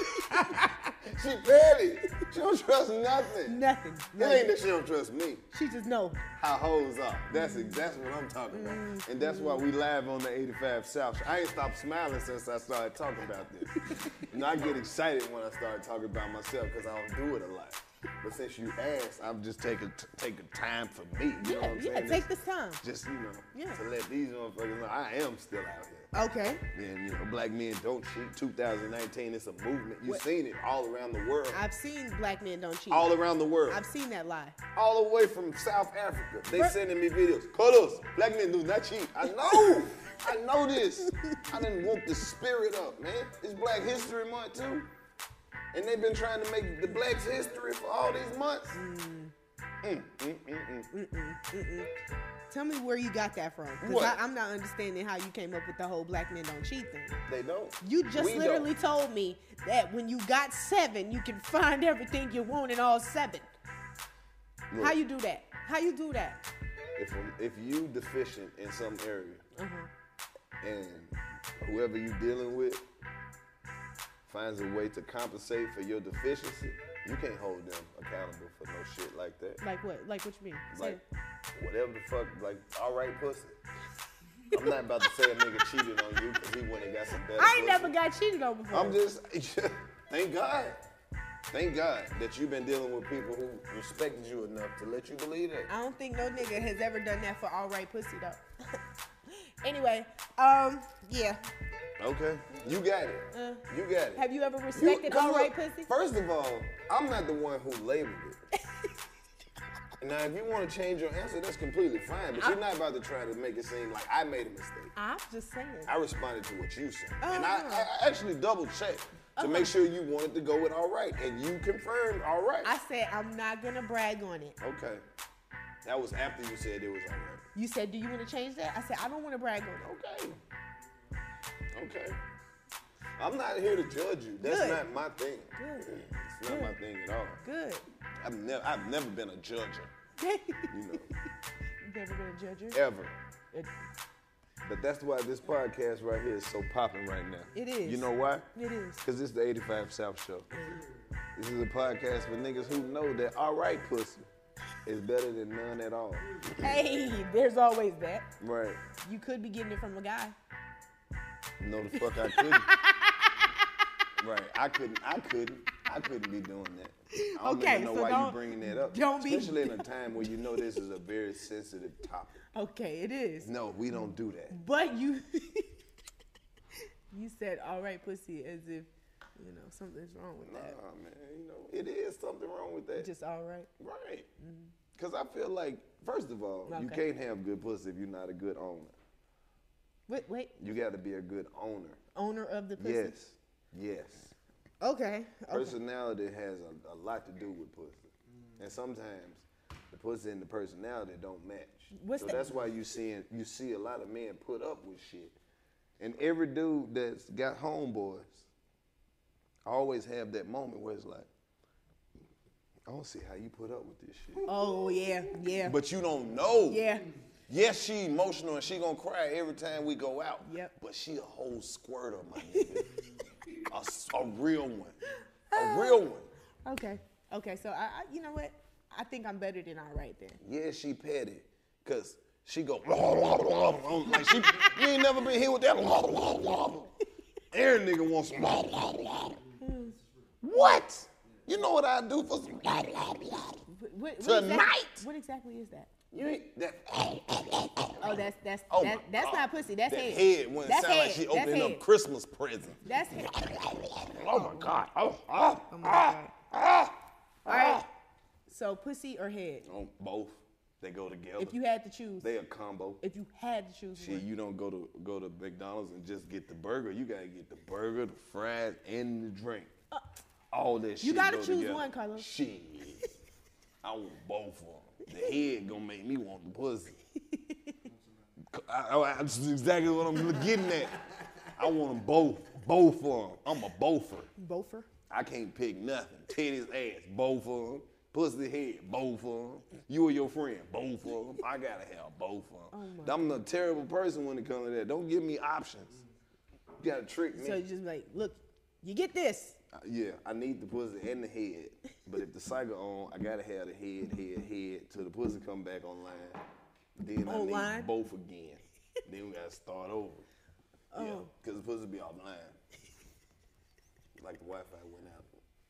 She petty. She don't trust nothing. Nothing. It ain't that she don't trust me. She just know. How hoes are. That's that's what I'm talking about. Mm-hmm. And that's why we live on the eighty-five South. I ain't stopped smiling since I started talking about this. You know, I get excited when I start talking about myself because I don't do it a lot. But since you asked, I'm just taking taking time for me. You Yeah, know what I'm yeah, saying? take this time. Just, you know, Yeah. to let these motherfuckers know I am still out here. Okay. And, you know, black men don't cheat. two thousand nineteen, it's a movement. You've What? seen it all around the world. I've seen black men don't cheat. All around the world. I've seen that lie. All the way from South Africa. They Bru- sending me videos. Cuddles, black men do not cheat. I know. I know this. I done woke the spirit up, man. It's Black History Month, too. And they've been trying to make the blacks history for all these months. Mm. Mm, mm, mm, mm. Mm-mm, mm-mm. Tell me where you got that from. Because What? I'm not understanding how you came up with the whole black men don't cheat thing. They don't. You just We literally don't. told me that when you got seven, you can find everything you want in all seven. Look, How you do that? How you do that? If, if you deficient in some area Uh-huh. and whoever you dealing with finds a way to compensate for your deficiency, you can't hold them accountable for no shit like that. Like what? Like what you mean? Say Like, whatever the fuck, like, all right, pussy. I'm not about to say a nigga cheated on you because he went and got some better I ain't pussy. never got cheated on before. I'm just, thank God. Thank God that you've been dealing with people who respected you enough to let you believe that. I don't think no nigga has ever done that for all right pussy though. Anyway, um, yeah. Okay, you got it. Uh, you got it. Have you ever You- respected 'cause all right look, pussy? First of all, I'm not the one who labeled it. Now, if you want to change your answer, that's completely fine. But you're not about to try to make it seem like I made a mistake. I'm just saying. I responded to what you said. And I, Uh-huh. I actually double checked to Uh-huh. make sure you wanted to go with all right. And you confirmed all right. I said I'm not gonna brag on it. Okay. That was after you said it was all right. You said, do you want to change that? I said, I don't want to brag on it. Okay. Okay. I'm not here to judge you. That's Good. not my thing. Good. It's not my thing at all. Good. I've never, I've never been a judger. You know, You've never been a judger? ever. It, But that's why this podcast right here is so popping right now. It is. You know why? It is. Because it's the eighty-five South Show. This is a podcast for niggas who know that all right pussy is better than none at all. Hey, there's always that. Right. You could be getting it from a guy. No, the fuck I couldn't. Right. I couldn't. I couldn't. I couldn't be doing that. I don't Okay, even know so why don't- you bringing that up. don't be- Especially in a time where you know this is a very sensitive topic. Okay, it is. No, we don't do that. But you you said all right pussy as if, you know, something's wrong with that. Nah, man, you know, it is something wrong with that. Just all right. Right. Because I feel like, first of all, you Okay. can't have good pussy if you're not a good owner. Wait, wait. You got to be a good owner. Owner of the pussy? Yes. Yes. Okay. okay. Personality has a, a lot to do with pussy. And sometimes the pussy and the personality don't match. What's so that? that's why you see you see a lot of men put up with shit. And every dude that's got homeboys always have that moment where it's like, I don't see how you put up with this shit. Oh, yeah, yeah. But you don't know. Yeah. Yes, she emotional and she gonna cry every time we go out. Yep. But she a whole squirter, my nigga. a, s- a real one. A real one. Okay. Okay, so I, I you know what? I think I'm better than all right then. Yeah, she petty. Cause she go blah, blah, blah, blah, like she you ain't never been here with that blah, blah, blah, blah. Every nigga wants some blah, blah, blah. What? You know what I do for some blah, blah, blah. what, what Tonight. Exactly, what exactly is that? You ain't that. Oh, that's that's Oh that, my that's God. not pussy. That's that head. head when it That's sound like head. she That's opening head. up Christmas presents. That's head. Oh my God. Oh, oh, Oh my God. ah, All right. So pussy or head? oh, both. They go together. If you had to choose. They a combo. If you had to choose Shit, one. you don't go to go to McDonald's and just get the burger. You gotta get the burger, the fries, and the drink. Uh, All that shit. you gotta go choose together. one, Carlos. Shit. I want both of them. The head gonna make me want the pussy. I, I, that's exactly what I'm getting at. I want them both. Both of them. I'm a bofer. Bofer? I can't pick nothing. Titty's ass, both of them. Pussy head, both of them. You or your friend, both of them. I gotta have both of them. Oh I'm a terrible person when it comes to that. Don't give me options. You gotta trick me. So you just like, look, you get this. Uh, yeah, I need the pussy and the head. But if the cycle on, I gotta have the head, head, head till the pussy come back online. Then I need Online? both again. Then we gotta start over. Oh. Yeah, because the pussy be offline. Like the Wi-Fi went out.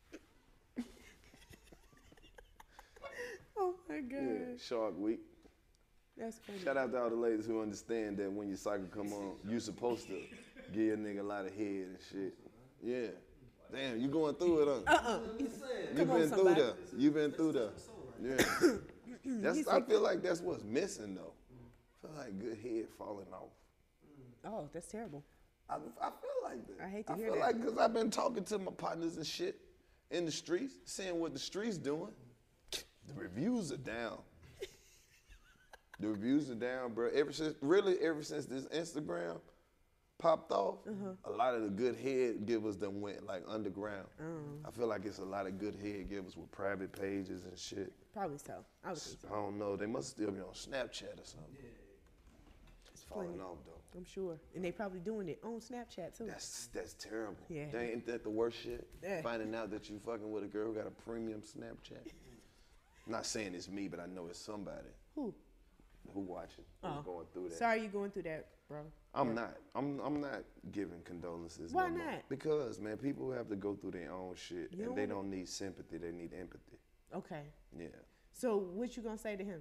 Oh my God. Yeah, Shark Week. That's funny. Shout out to all the ladies who understand that when your cycle come on, you supposed to give your nigga a lot of head and shit. Yeah. Damn, you going through it, huh? Uh-uh. You Come on, been through somebody. that. You been through that. Yeah. That's, I feel like that's what's missing though. I feel like good head falling off. Oh, that's terrible. I, I feel like that. I hate to I hear feel that. like because I've been talking to my partners and shit in the streets, seeing what the streets doing. The reviews are down. The reviews are down, bro. Ever since, really, ever since this Instagram popped off, Uh-huh. a lot of the good head givers done went like underground. Oh. I feel like it's a lot of good head givers with private pages and shit. Probably so. I would think so. I don't know. They must still be on Snapchat or something. It's falling Plenty. off though. I'm sure. And they probably doing it on Snapchat too. That's that's terrible. Yeah. They ain't that the worst shit? Yeah. Finding out that you fucking with a girl who got a premium Snapchat. I'm not saying it's me, but I know it's somebody Who? who watching, who's Oh. going through that. Sorry you going through that, bro. I'm Yeah. not. I'm I'm not giving condolences. Why no more. not? Because man, people have to go through their own shit, You and don't they wanna- don't need sympathy. They need empathy. Okay. Yeah. So what you gonna say to him?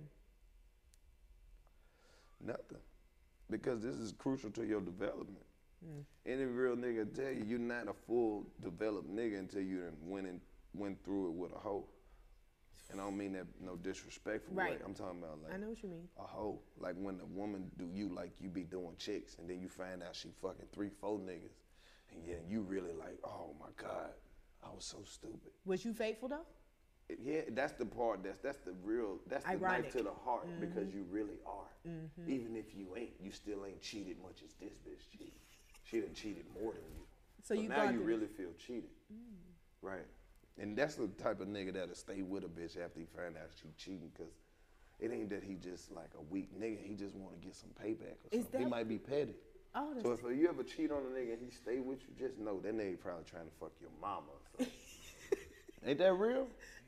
Nothing. Because this is crucial to your development. Mm. Any real nigga tell you you're not a full developed nigga until you done went in, went through it with a hoe. And I don't mean that no disrespectful way. Right. I'm talking about like I know what you mean. a hoe. Like when a woman do you like you be doing chicks and then you find out she fucking three, four niggas. And yeah, you really like, oh my God, I was so stupid. Was you faithful though? Yeah, that's the part. That's that's the real. That's the Ironic. knife to the heart Mhm. because you really are. Mhm. Even if you ain't, you still ain't cheated much as this bitch cheated. She done cheated more than you. So you now gone you through- really feel cheated, right? And that's the type of nigga that'll stay with a bitch after he find out she cheating because it ain't that he just like a weak nigga. He just want to get some payback or Is something. He that- might be petty. Oh, So that's if you ever cheat on a nigga and he stay with you, just know that nigga probably trying to fuck your mama or something. Ain't that real?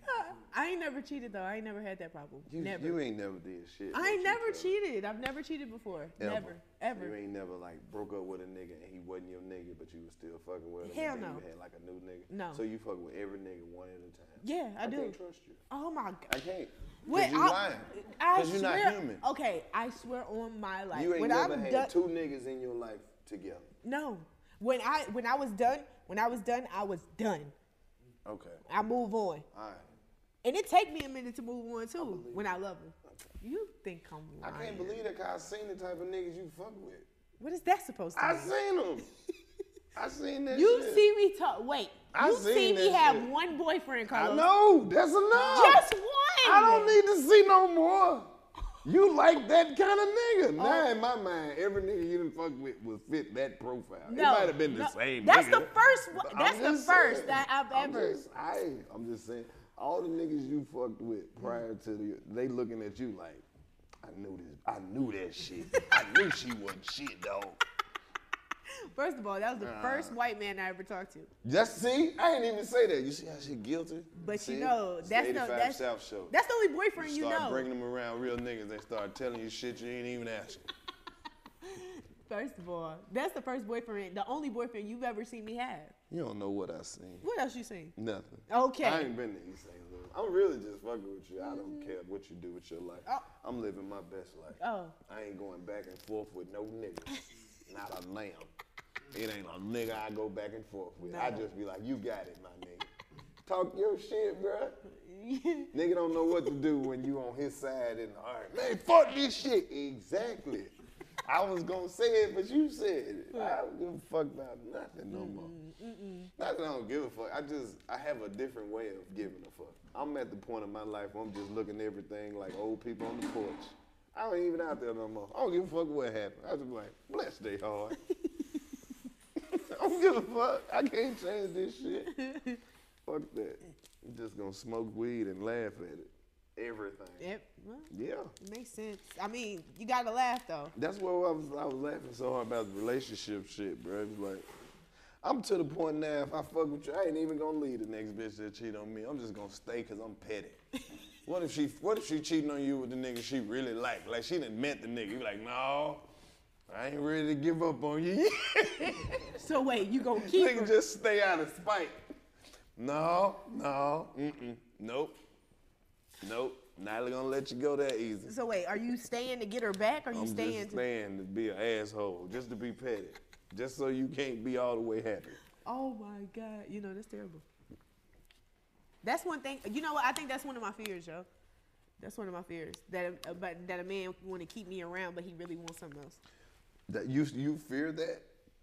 I ain't never cheated though. I ain't never had that problem. You, never. you ain't never did shit. I ain't but you never tell- cheated. I've never cheated before. Never. Ever. You ain't never like broke up with a nigga and he wasn't your nigga, but you was still fucking with him. Hell and then no. You had like a new nigga. No. So you fuck with every nigga one at a time. Yeah, I, I do. can't trust you. Oh my God. I can't. Wait, Cause you I- lying. I Cause you're not swear- human. Okay, I swear on my life. You ain't when never I'm had done, two niggas in your life together. No. When I when I was done, when I was done, I was done. Okay. I move on. All right. And it take me a minute to move on too when I love him. You think I'm I lying. can't believe that cause I seen the type of niggas you fuck with. What is that supposed to I mean? seen them. I seen that You shit. see me talk. Wait. I you seen see me that have shit. one boyfriend, Carlos. I know. That's enough. Just one. I don't need to see no more. You like that kind of nigga. Now Oh. in my mind, every nigga you done fuck with will fit that profile. No, it might have been the no. same That's nigga. the first one- but I'm that's the just first saying. that I've I'm ever- Just, I, I'm just saying, all the niggas you fucked with prior to the, they looking at you like, I knew this, I knew that shit. I knew she wasn't shit, dog. First of all, that was the Uh. first white man I ever talked to. Just see, I ain't even say that. You see how she guilty? But see? you know, It's that's the no, eighty-five that's South show. that's the only boyfriend you, start know. bringing them around real niggas, they start telling you shit you ain't even asking. First of all, that's the first boyfriend, the only boyfriend you've ever seen me have. You don't know what I seen. What else you seen? Nothing. Okay. I ain't been to East Saint Louis. I'm really just fucking with you. I don't care what you do with your life. Oh. I'm living my best life. Oh. I ain't going back and forth with no niggas. Not a lamb. It ain't a nigga I go back and forth with. No. I just be like, you got it, my nigga. Talk your shit, bruh. Nigga don't know what to do when you on his side and all right, man, fuck this shit. Exactly. I was gonna say it, but you said it. I don't give a fuck about nothing no more. Mm-mm. Not that I don't give a fuck. I just, I have a different way of giving a fuck. I'm at the point in my life where I'm just looking at everything like old people on the porch. I ain't even out there no more. I don't give a fuck what happened. I just be like, bless they heart. I don't give a fuck. I can't change this shit. Fuck that. I'm just gonna smoke weed and laugh at it. Everything. Yep. Well, Yeah. it makes sense. I mean, you gotta laugh though. That's what I was, I was laughing so hard about the relationship shit, bro. It was like, I'm to the point now, if I fuck with you, I ain't even gonna leave the next bitch that cheat on me. I'm just gonna stay because I'm petty. What if she What if she cheating on you with the nigga she really like? Like she done met the nigga. You like, no, I ain't ready to give up on you. So wait, you gonna keep Nigga her? just stay out of spite. No, no, mm-mm, nope, nope. Not gonna let you go that easy. So wait, are you staying to get her back, or are you I'm staying just to? staying to be an asshole, just to be petty, just so you can't be all the way happy. Oh my God, you know that's terrible. That's one thing. You know what? I think that's one of my fears, yo. That's one of my fears that uh, but that a man want to keep me around, but he really wants something else. That you you fear that?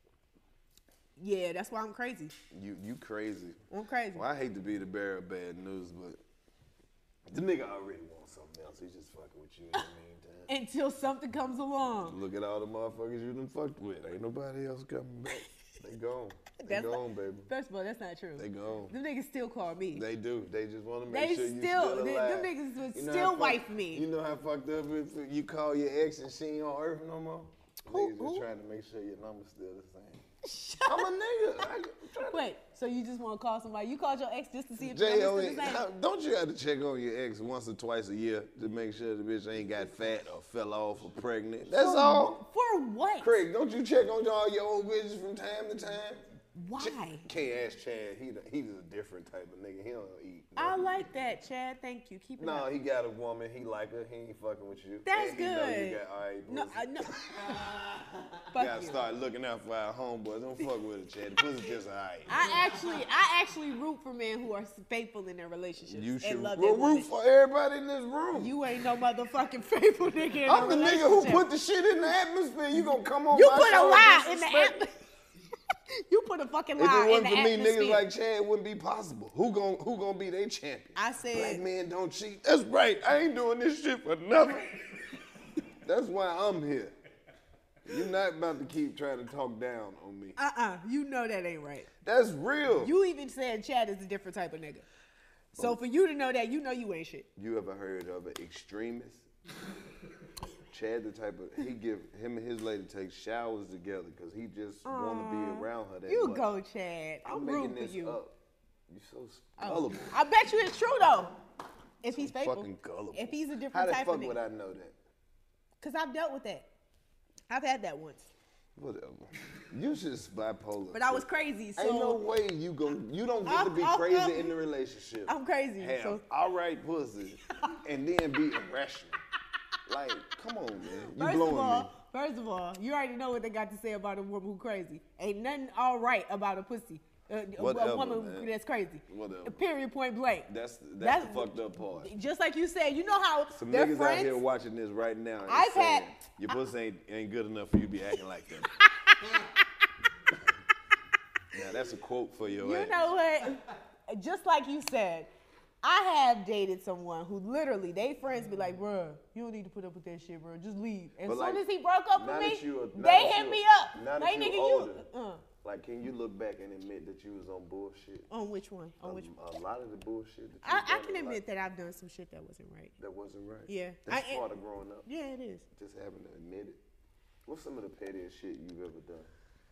Yeah, that's why I'm crazy. You you crazy. I'm crazy. Well, I hate to be the bearer of bad news, but the nigga already wants something else. He's just fucking with you in the meantime. Until something comes along. Look at all the motherfuckers you done fucked with. Ain't nobody else coming back. They gone. They That's gone, not, baby. First of all, that's not true. They gone. Them niggas still call me. They do. They just want to make They sure you still- still they- alive. them niggas would You know still how fuck- wife me. You know how fucked up it is? You call your ex and she ain't on earth no more? Who- Niggas who? just trying to make sure your number's still the same. I'm a nigga. I, I'm trying to- Wait, so you just want to call somebody? You called your ex just to see if J the O number's still the N, same? how- don't you have to check on your ex once or twice a year to make sure the bitch ain't got fat or fell off or pregnant? That's For- all. For what? Craig, don't you check on all your old bitches from time to time? Why? Can't ask Chad. He he's a different type of nigga. He don't eat. I like that, Chad. Thank you. Keep it No, up. he got a woman. He like her. He ain't fucking with you. That's and he know good. you got all right No, pussy. I know. You gotta you. start looking out for our homeboys. Don't fuck with it, Chad. The pussy just all right. I actually, I actually root for men who are faithful in their relationships You and should love well, their woman. root for everybody in this room. You ain't no motherfucking faithful nigga in I'm a the nigga who relationship. put the shit in the atmosphere. You gonna come on You my put a show and lie in the disrespect? atmosphere. You put a fucking If lie it in wasn't the for me, atmosphere. niggas like Chad, it wouldn't be possible. Who gon' who gonna be their champion? I said, Black men don't cheat. That's right. I ain't doing this shit for nothing. That's why I'm here. You're not about to keep trying to talk down on me. uh-uh, you know that ain't right. That's real. You even said Chad is a different type of nigga. So for you to know that, you know you ain't shit. You ever heard of an extremist? Chad, the type of he give him and his lady take showers together because he just want to be around her. That You much. go, Chad. I'm, I'm rooting making for this you. up. You so Oh, gullible. I bet you it's true though. If he's faithful. Fucking gullible. If he's a different How the type fuck of nigga. would I know that? Cause I've dealt with that. I've had that once. Whatever. You just bipolar. But I was crazy, so Ain't no way you gon' you don't get to be I'm- crazy I'm- in the relationship. I'm crazy, Have so- all right pussy and then be irrational. Like, come on, man. You First blowing of all, me. first of all, you already know what they got to say about a woman who crazy. Ain't nothing all right about a pussy. Uh, a- Whatever, a woman man. that's crazy. Whatever. Period, point blank. That's that's, That's- the fucked up part. Just like you said, you know how Some they're niggas friends. out here watching this right now. And I've saying, had- your pussy ain't, ain't good enough for you to be acting like that. Now that's a quote for your You ass. know what? Just like you said, I have dated someone who literally, they friends be like, bruh, you don't need to put up with that shit, bro. Just leave. And But as like, soon as he broke up now with me, that you are- now they that hit you me are- up. now that Like, you nigga, older, you. Uh, Like, can you look back and admit that you was on bullshit? on which one? On which A lot of the bullshit that you I, I done can in admit life that I've done some shit that wasn't right. that wasn't right. Yeah. That's I- part of growing up. Yeah, it is. Just having to admit it. What's some of the pettiest shit you've ever done?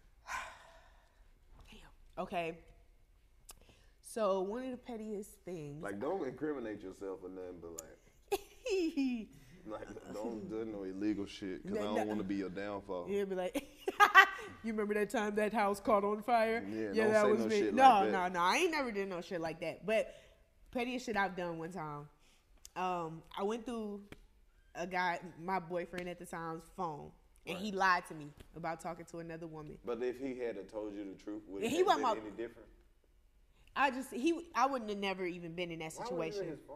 Okay. So one of the pettiest things. Like, don't incriminate yourself or nothing, but like, like don't do no illegal shit because I No, don't no. want to be your downfall. You'll be like, You remember that time that house caught on fire? Yeah, yeah don't that say was no me. shit no, like that. no, no. I ain't never did no shit like that. But pettiest shit I've done one time. Um, I went through a guy, my boyfriend at the time's phone, and right. he lied to me about talking to another woman. But if he had told you the truth, would it he have been my, any different? I just he I wouldn't have never even been in that situation. Why was he in his phone?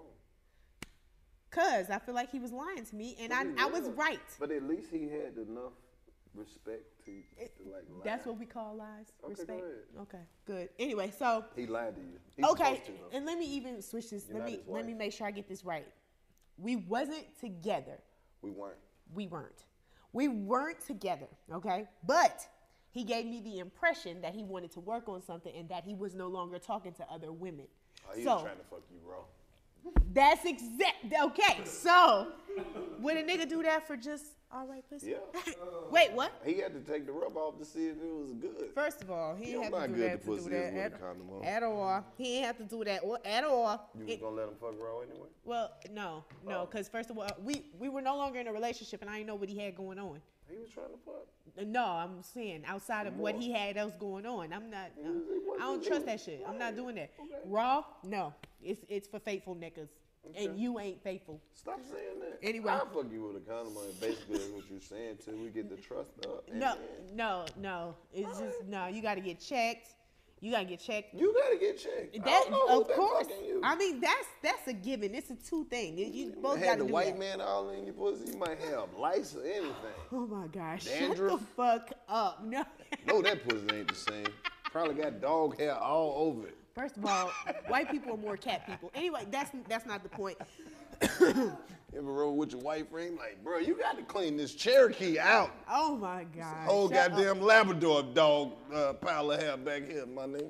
Cause I feel like he was lying to me, and I, I was right. But at least he had enough respect to, to like lie. That's what we call lies. Okay, respect. go ahead. Okay, good. Anyway, so he lied to you. He's okay, to, and let me even switch this. You're let me let me make sure I get this right. We wasn't together. We weren't. We weren't. We weren't together. Okay, but he gave me the impression that he wanted to work on something and that he was no longer talking to other women. Oh, he so, was trying to fuck you raw. That's exact. Okay, so would a nigga do that for just all right pussy? Yeah. Wait, what? He had to take the rub off to see if it was good. First of all, he didn't have to do good that to, to pussy do that is at, with a condom on. at all. He didn't have to do that or, at all. You was it, gonna let him fuck raw anyway? Well, no, no, because first of all, we we were no longer in a relationship, and I didn't know what he had going on. He was trying to fuck. No, I'm saying outside of More. what he had else going on. I'm not. Was, I don't trust that shit. I'm not doing that. Okay. Raw, no. It's it's for faithful niggas. Okay. And you ain't faithful. Stop saying that. Anyway. I'll fuck you with a condom on. Basically, that's what you're saying till we get the trust up. No, no, no. It's All just, right. no, you got to get checked. You got to get checked. You got to get checked. That, I don't know of who course. You. I mean, that's that's a given. It's a two thing. You, you both got had to the do white that. man all in your pussy, you might have lice or anything. Oh, my gosh. Dandruff. Shut the fuck up. No. No, that pussy ain't the same. Probably got dog hair all over it. First of all, white people are more cat people. Anyway, that's that's not the point. You ever roll with your white friend? Like, bro, you got to clean this Cherokee out. Oh, my God. Whole Shut goddamn up. Labrador dog uh, pile of hair back here, my nigga.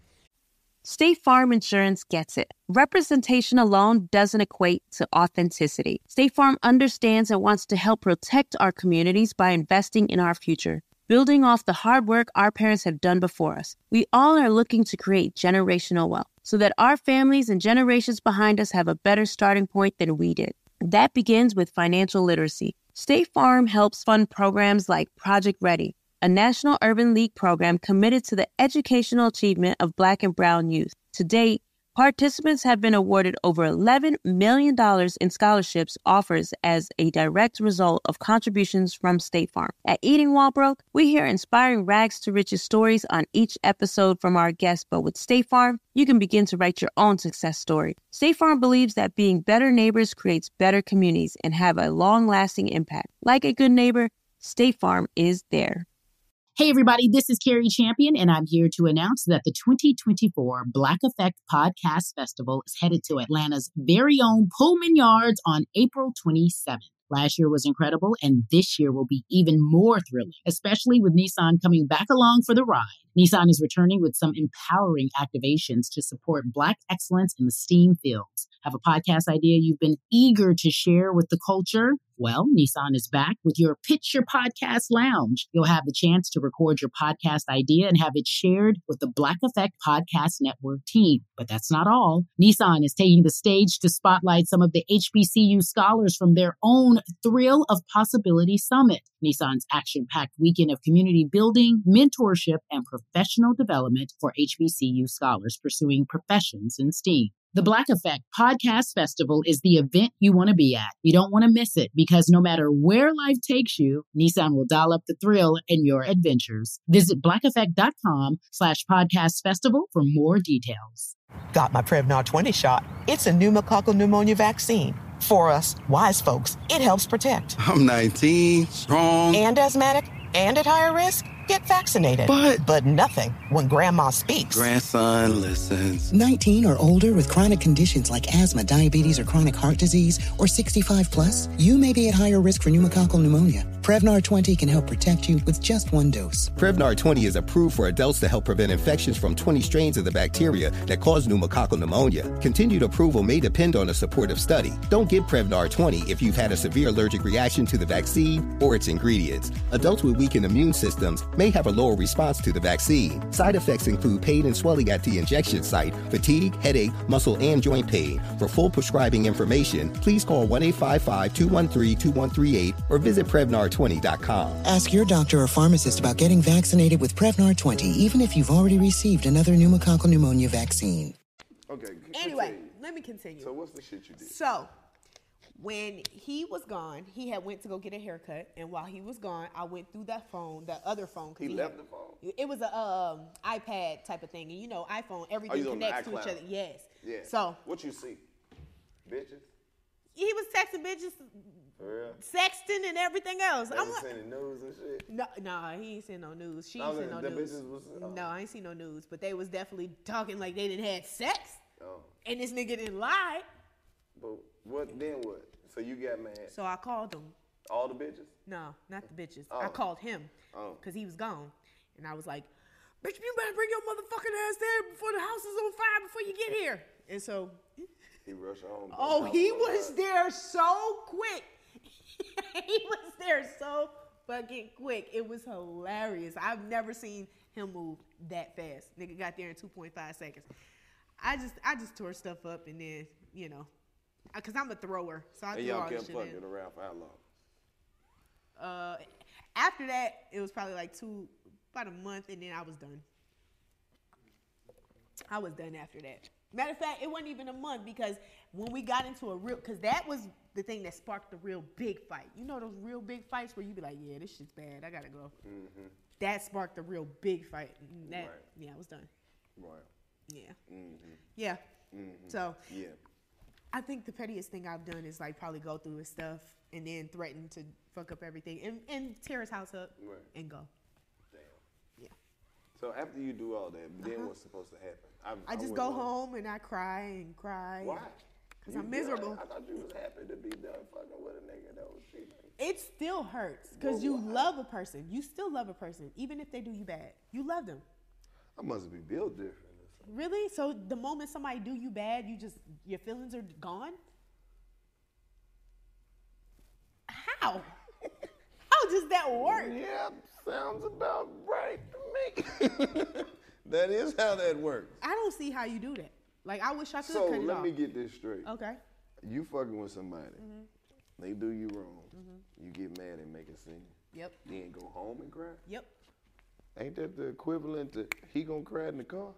State Farm Insurance gets it. Representation alone doesn't equate to authenticity. State Farm understands and wants to help protect our communities by investing in our future. Building off the hard work our parents have done before us, we all are looking to create generational wealth so that our families and generations behind us have a better starting point than we did. That begins with financial literacy. State Farm helps fund programs like Project Ready, a National Urban League program committed to the educational achievement of Black and Brown youth. To date, participants have been awarded over eleven million dollars in scholarships offers as a direct result of contributions from State Farm. At Eating While Broke, we hear inspiring rags to riches stories on each episode from our guests, but with State Farm, you can begin to write your own success story. State Farm believes that being better neighbors creates better communities and have a long-lasting impact. Like a good neighbor, State Farm is there. Hey, everybody, this is Carrie Champion, and I'm here to announce that the twenty twenty-four Black Effect Podcast Festival is headed to Atlanta's very own Pullman Yards on April twenty-seventh. Last year was incredible, and this year will be even more thrilling, especially with Nissan coming back along for the ride. Nissan is returning with some empowering activations to support Black excellence in the STEAM fields. Have a podcast idea you've been eager to share with the culture? Well, Nissan is back with your Pitch Your Podcast Lounge. You'll have the chance to record your podcast idea and have it shared with the Black Effect Podcast Network team. But that's not all. Nissan is taking the stage to spotlight some of the H B C U scholars from their own Thrill of Possibility Summit, Nissan's action-packed weekend of community building, mentorship, and professional development for H B C U scholars pursuing professions in STEAM. The Black Effect Podcast Festival is the event you want to be at. You don't want to miss it because no matter where life takes you, Nissan will dial up the thrill in your adventures. Visit blackeffect.com slash podcast festival for more details. Got my Prevnar twenty shot. It's a pneumococcal pneumonia vaccine. For us, wise folks, it helps protect. I'm nineteen, strong. And asthmatic, and at higher risk. Get vaccinated. But... But nothing when grandma speaks. Grandson listens. nineteen or older with chronic conditions like asthma, diabetes, or chronic heart disease, or sixty-five plus, you may be at higher risk for pneumococcal pneumonia. Prevnar twenty can help protect you with just one dose. Prevnar twenty is approved for adults to help prevent infections from twenty strains of the bacteria that cause pneumococcal pneumonia. Continued approval may depend on a supportive study. Don't get Prevnar twenty if you've had a severe allergic reaction to the vaccine or its ingredients. Adults with weakened immune systems may have a lower response to the vaccine. Side effects include pain and swelling at the injection site, fatigue, headache, muscle, and joint pain. For full prescribing information, please call one eight five five, two one three, two one three eight or visit Prevnar twenty dot com. Ask your doctor or pharmacist about getting vaccinated with Prevnar twenty, even if you've already received another pneumococcal pneumonia vaccine. Okay. Anyway, continue. let me continue. So what's the shit you did? So, when he was gone, he had went to go get a haircut, and while he was gone, I went through that phone, that other phone. He, he left had, the phone? It was a um, iPad type of thing, and you know, iPhone, everything oh, connects to each other. Yes. Yeah. So. What you see? Bitches? He was texting bitches, For real? sexting, and everything else. They I'm was like, sending news and shit? No, no, he ain't seen no news. She No, ain't seen no the news. bitches was, oh. No, I ain't seen no news, but they was definitely talking like they didn't have sex. Oh. And this nigga didn't lie. But what, then what? So you got mad? So I called him. All the bitches? No, not the bitches. Oh. I called him Oh. because he was gone. And I was like, bitch, you better bring your motherfucking ass there before the house is on fire before you get here. And so. He rushed home. Oh, he was there so quick. He was there so fucking quick. It was hilarious. I've never seen him move that fast. Nigga got there in two point five seconds. I just I just tore stuff up and then, you know, because I'm a thrower. So I and threw y'all all this kept shit fucking in. around for how long? Uh, after that, it was probably like two, about a month, and then I was done. I was done after that. Matter of fact, it wasn't even a month because when we got into a real, because that was the thing that sparked the real big fight. You know those real big fights where you be like, yeah, this shit's bad. I gotta go. Mm-hmm. That sparked the real big fight. That, Right. Yeah, I was done. Right. Yeah. Mm-hmm. Yeah. Mm-hmm. So yeah. I think the pettiest thing I've done is like probably go through his stuff and then threaten to fuck up everything and, and tear his house up Right. and go. Damn. Yeah. So after you do all that, then Uh-huh. what's supposed to happen? I, I just I go wouldn't know. home and I cry and cry. Why? Because You I'm good? miserable. I thought you was happy to be done fucking with a nigga that was cheating. It still hurts because Well, you why? love a person. You still love a person, even if they do you bad. You love them. I must be built different. Or something. Really? So the moment somebody do you bad, you just, your feelings are gone? How? How does that work? Yeah, sounds about right to me. That is how that works. I don't see how you do that. Like, I wish I could So cut it let off. me get this straight. Okay. You fucking with somebody. Mm-hmm. They do you wrong. Mhm. You get mad and make a scene. Yep. Then go home and cry. Yep. Ain't that the equivalent to he gonna cry in the car?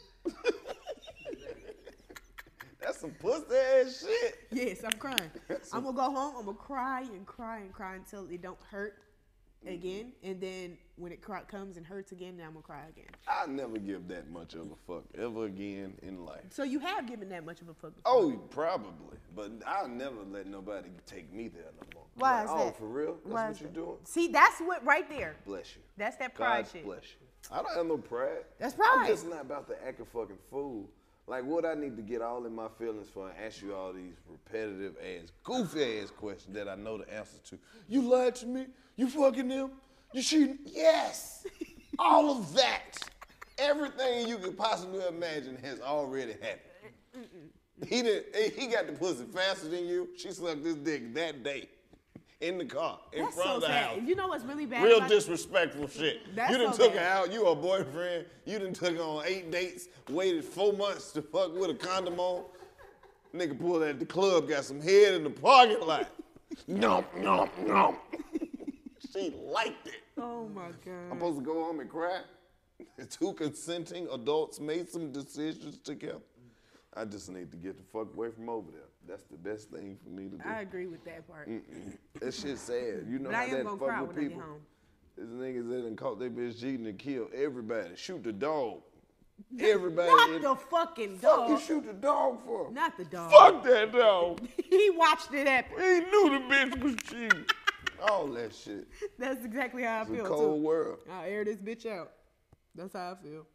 That's some pussy ass shit. Yes, I'm crying. I'm gonna go home. I'm gonna cry and cry and cry until it don't hurt again, and then when it cry, comes and hurts again, then I'm gonna cry again. I never give that much of a fuck ever again in life. So you have given that much of a fuck before. Oh, probably, but I'll never let nobody take me there no more. Why Like, is oh, that? for real? That's Why what is you're that? doing? See, that's what right there. Bless you. That's that pride God shit. bless you. I don't have no pride. That's pride. I'm just not about to act a fucking fool. Like, what I need to get all in my feelings for and ask you all these repetitive ass, goofy ass questions that I know the answer to. You lied to me? You fucking them? You cheating? Yes. All of that. Everything you could possibly imagine has already happened. He did. He got the pussy faster than you. She sucked his dick that day in the car in That's front so of the sad. house. You know what's really bad? Real about disrespectful shit. That's you done so took bad. her out. You her boyfriend. You done took her on eight dates. Waited four months to fuck with a condom on. Nigga pulled at the club. Got some head in the parking lot. Nom nom nom. She liked it. Oh my God. I'm supposed to go home and cry? Two consenting adults made some decisions together. I just need to get the fuck away from over there. That's the best thing for me to do. I agree with that part. Mm-mm. That shit's sad. You know But how I am that gonna fuck cry with when I get people. home. This niggas that done caught their bitch cheating and killed everybody. Shoot the dog. Everybody. Not in- the fucking Fuck dog. you shoot the dog for? Not the dog. Fuck that dog. He watched it happen. He knew the bitch was cheating. All that shit. That's exactly how I It's a feel cold too. world. I'll air this bitch out. That's how I feel.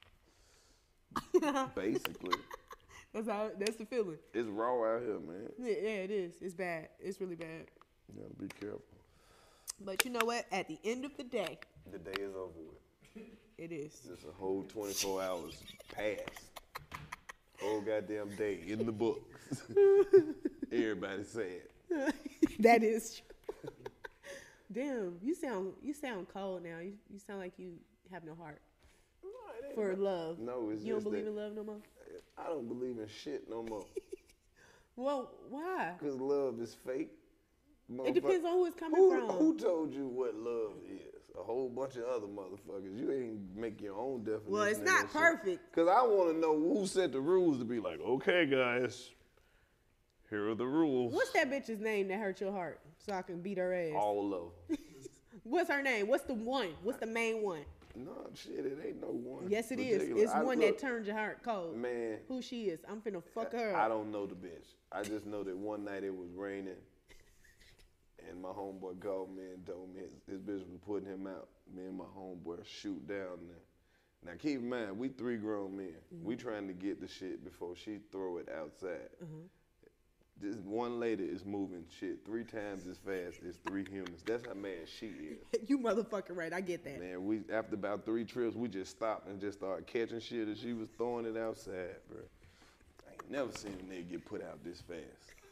Basically. That's how. That's the feeling. It's raw out here, man. Yeah, yeah, it is. It's bad. It's really bad. You gotta be careful. But you know what? At the end of the day, The day is over with. it is. Just a whole twenty-four hours past. Whole goddamn day in the books. Everybody said. That is true. Damn, you sound you sound cold now. You you sound like you have no heart for love. No, it's you don't just believe that in love no more. I don't believe in shit no more. Well, why? Because love is fake. It depends on who it's coming who, from. Who told you what love is? A whole bunch of other motherfuckers. You ain't make your own definition. Well, it's not perfect. Because I want to know who set the rules to be like, okay, guys, here are the rules. What's that bitch's name that hurt your heart so I can beat her ass? All of them. What's her name? What's the one? What's the main one? No, shit, it ain't no one. Yes, it is. particular. It's I, one look, that turned your heart cold. Man. Who she is. I'm finna fuck her I up. don't know the bitch. I just know that one night it was raining, and my homeboy called me and told me his, his bitch was putting him out. Me and my homeboy shoot down there. Now keep in mind, we three grown men. Mm-hmm. We trying to get the shit before she throw it outside. Mm-hmm. This one lady is moving shit three times as fast as three humans. That's how mad she is. You motherfucking right. I get that. Man, we after about three trips, we just stopped and just started catching shit as she was throwing it outside, bro. I ain't never seen a nigga get put out this fast.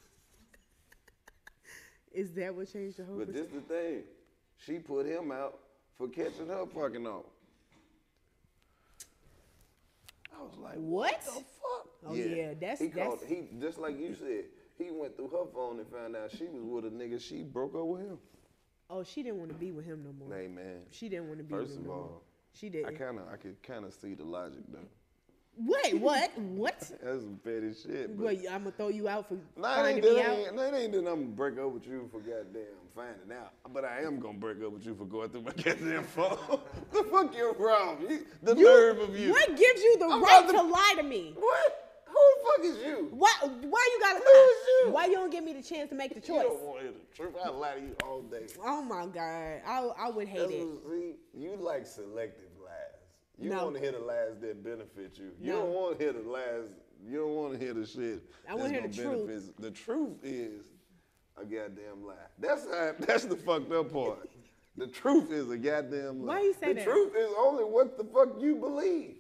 Is that what changed the whole But this the thing. She put him out for catching her fucking off. I was like, what, what the fuck? Oh yeah, yeah that's he that's called, he just like you said. He went through her phone and found out she was with a nigga. She broke up with him. Oh, she didn't want to be with him no more. Hey man, she didn't want to be First with him of no all, more. She didn't. I kind of, I could kind of see the logic though. Wait, what? What? That's some petty shit. Well, I'm gonna throw you out for nah, finding that me ain't, out. No, it ain't that I'm gonna break up with you for goddamn finding out. But I am gonna break up with you for going through my goddamn phone. The fuck you wrong? You, the you, nerve of you. What gives you the I'm right to, to lie to me? What? Who the fuck is you? Why? Why you gotta Who lie? is you? Why you don't give me the chance to make the choice? You don't want to hear the truth. I lie to you all day. Oh my god, I I would hate That's it. what, see, you like selective lies. You No. want to hear the lies that benefit you. You No. don't want to hear the lies. You don't want to hear the shit. I want to hear the truth. Benefits. The truth is a goddamn lie. That's how, that's the fucked up part. The truth is a goddamn lie. Why you say the that? The truth is only what the fuck you believe.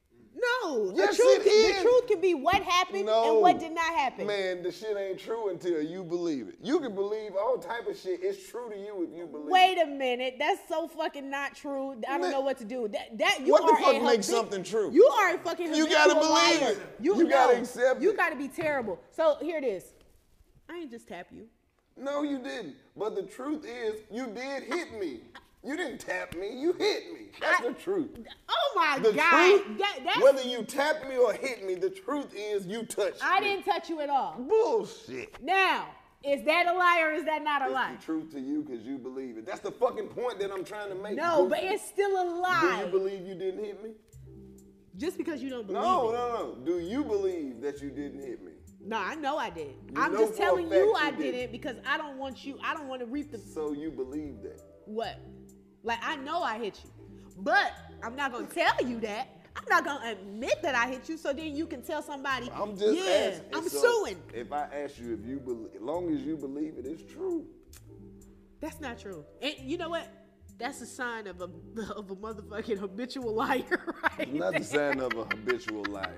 No, Yes, the truth, it is. the truth can be what happened No. and what did not happen. Man, the shit ain't true until you believe it. You can believe all type of shit. It's true to you if you believe Wait it. a minute, that's so fucking not true. I don't Man, know what to do. That that you what the are fuck a makes habi- something true? You are a fucking You gotta habitual believe liar. it. You, You gotta no, accept You it. gotta be terrible. So here it is. I ain't just tap you. No, you didn't. But the truth is, you did hit me. You didn't tap me. You hit me. That's I- the truth. Oh my The god, truth, that, that's, whether you tapped me or hit me, the truth is you touched I me. didn't touch you at all. Bullshit. Now, is that a lie or is that not a It's lie? the truth to you because you believe it. That's the fucking point that I'm trying to make. No, Goofy. but it's still a Do lie. you believe you didn't hit me? Just because you don't believe No, it. no, no. Do you believe that you didn't hit me? No, I know I did. You I'm know just for a telling fact you you I did. didn't because I don't want you, I don't want to reap the, So you believe that? what? Like, I know I hit you, but I'm not going to tell you that. I'm not going to admit that I hit you so then you can tell somebody, I'm just yeah, asking. I'm So suing. If I ask you if you believe, as long as you believe it, it's true. That's not true. And you know what? That's a sign of a of a motherfucking habitual liar, right? It's not the sign of a habitual liar.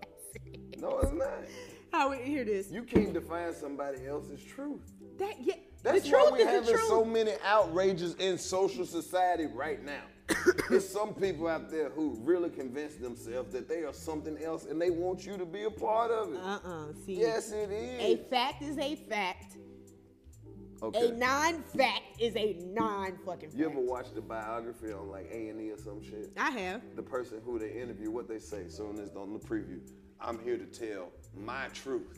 No, it's not. How we hear this? You can't define somebody else's truth. That yeah. That's the truth why we're is having the truth. so many outrages in social society right now. There's some people out there who really convince themselves that they are something else and they want you to be a part of it. Uh-uh. See, Yes, it is. a fact is a fact. Okay. A non-fact is a non-fucking fact. You ever watched the biography on like A and E or some shit? I have. The person who they interview, what they say, soon as on the preview, I'm here to tell my truth.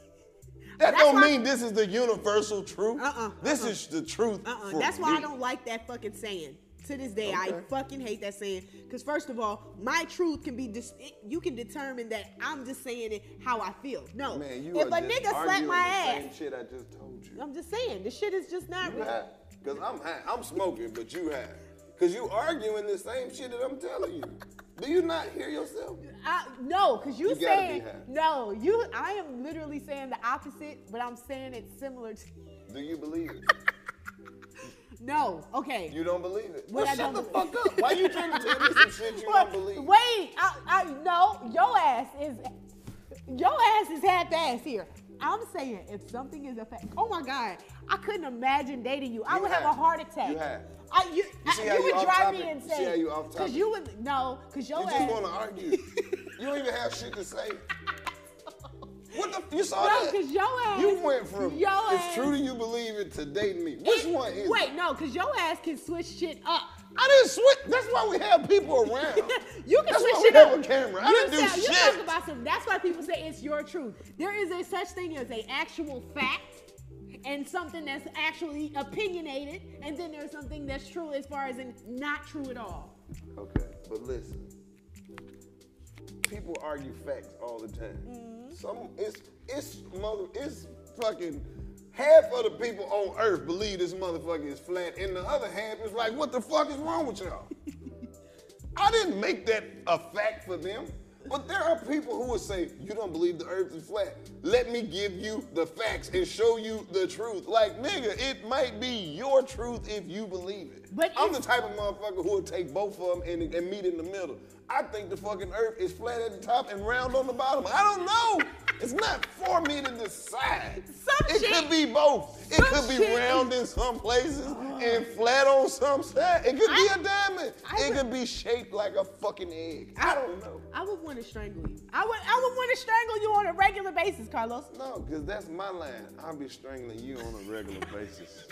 That That's don't why- mean this is the universal truth. Uh-uh, This uh-uh. is the truth Uh-uh. for That's why me. I don't like that fucking saying. To this day, I Okay. fucking hate that saying. Because first of all, my truth can be, dis- it- you can determine that I'm just saying it how I feel. No. Man, you if are a just nigga slap arguing my the ass, same shit I just told you. I'm just saying, the shit is just not You real. high? Cause I'm high. I'm smoking, but you high. Cause you arguing the same shit that I'm telling you. Do you not hear yourself? I, no, because you, You gotta saying, be high. no, you. I am literally saying the opposite, but I'm saying it's similar to, Do you believe it? no, okay. You don't believe it? What Well, I shut don't the believe. fuck up. Why you trying to tell me some shit you Well, don't believe? Wait, I, I, no, your ass is, your ass is half ass here. I'm saying if something is a fact, oh my God, I couldn't imagine dating you. I You would have have. a heart attack. You have. I, you, You see I, how you you would off drive topic? me You insane. see how you off Cause topic? you would no, cause your You ass. just want to argue. You don't even have shit to say. What the? You saw no, that? because your ass. You went from your it's ass, true to you believe it to dating me. Which it, one is Wait, it? no, because your ass can switch shit up. I didn't switch. That's why we have people around. You can That's switch why we it have up. a camera. I you didn't do sound, shit. You talk about some. That's why people say it's your truth. There is a such thing as a actual fact. And something that's actually opinionated, and then there's something that's true as far as in not true at all. Okay, but listen. People argue facts all the time. Mm-hmm. Some it's it's mother it's fucking half of the people on earth believe this motherfucker is flat, and the other half is like, what the fuck is wrong with y'all? I didn't make that a fact for them. But there are people who would say, you don't believe the earth is flat. Let me give you the facts and show you the truth. Like, nigga, it might be your truth if you believe it. But I'm the type of motherfucker who would take both of them and, and meet in the middle. I think the fucking earth is flat at the top and round on the bottom. I don't know. It's not for me to decide. Some it shit, could be both. It could be round in some places uh, and flat on some side. It could I, be a diamond. I it would, could be shaped like a fucking egg. I, I don't know. I would want to strangle you. I would I would want to strangle you on a regular basis, Carlos. No, because that's my line. I'll be strangling you on a regular basis.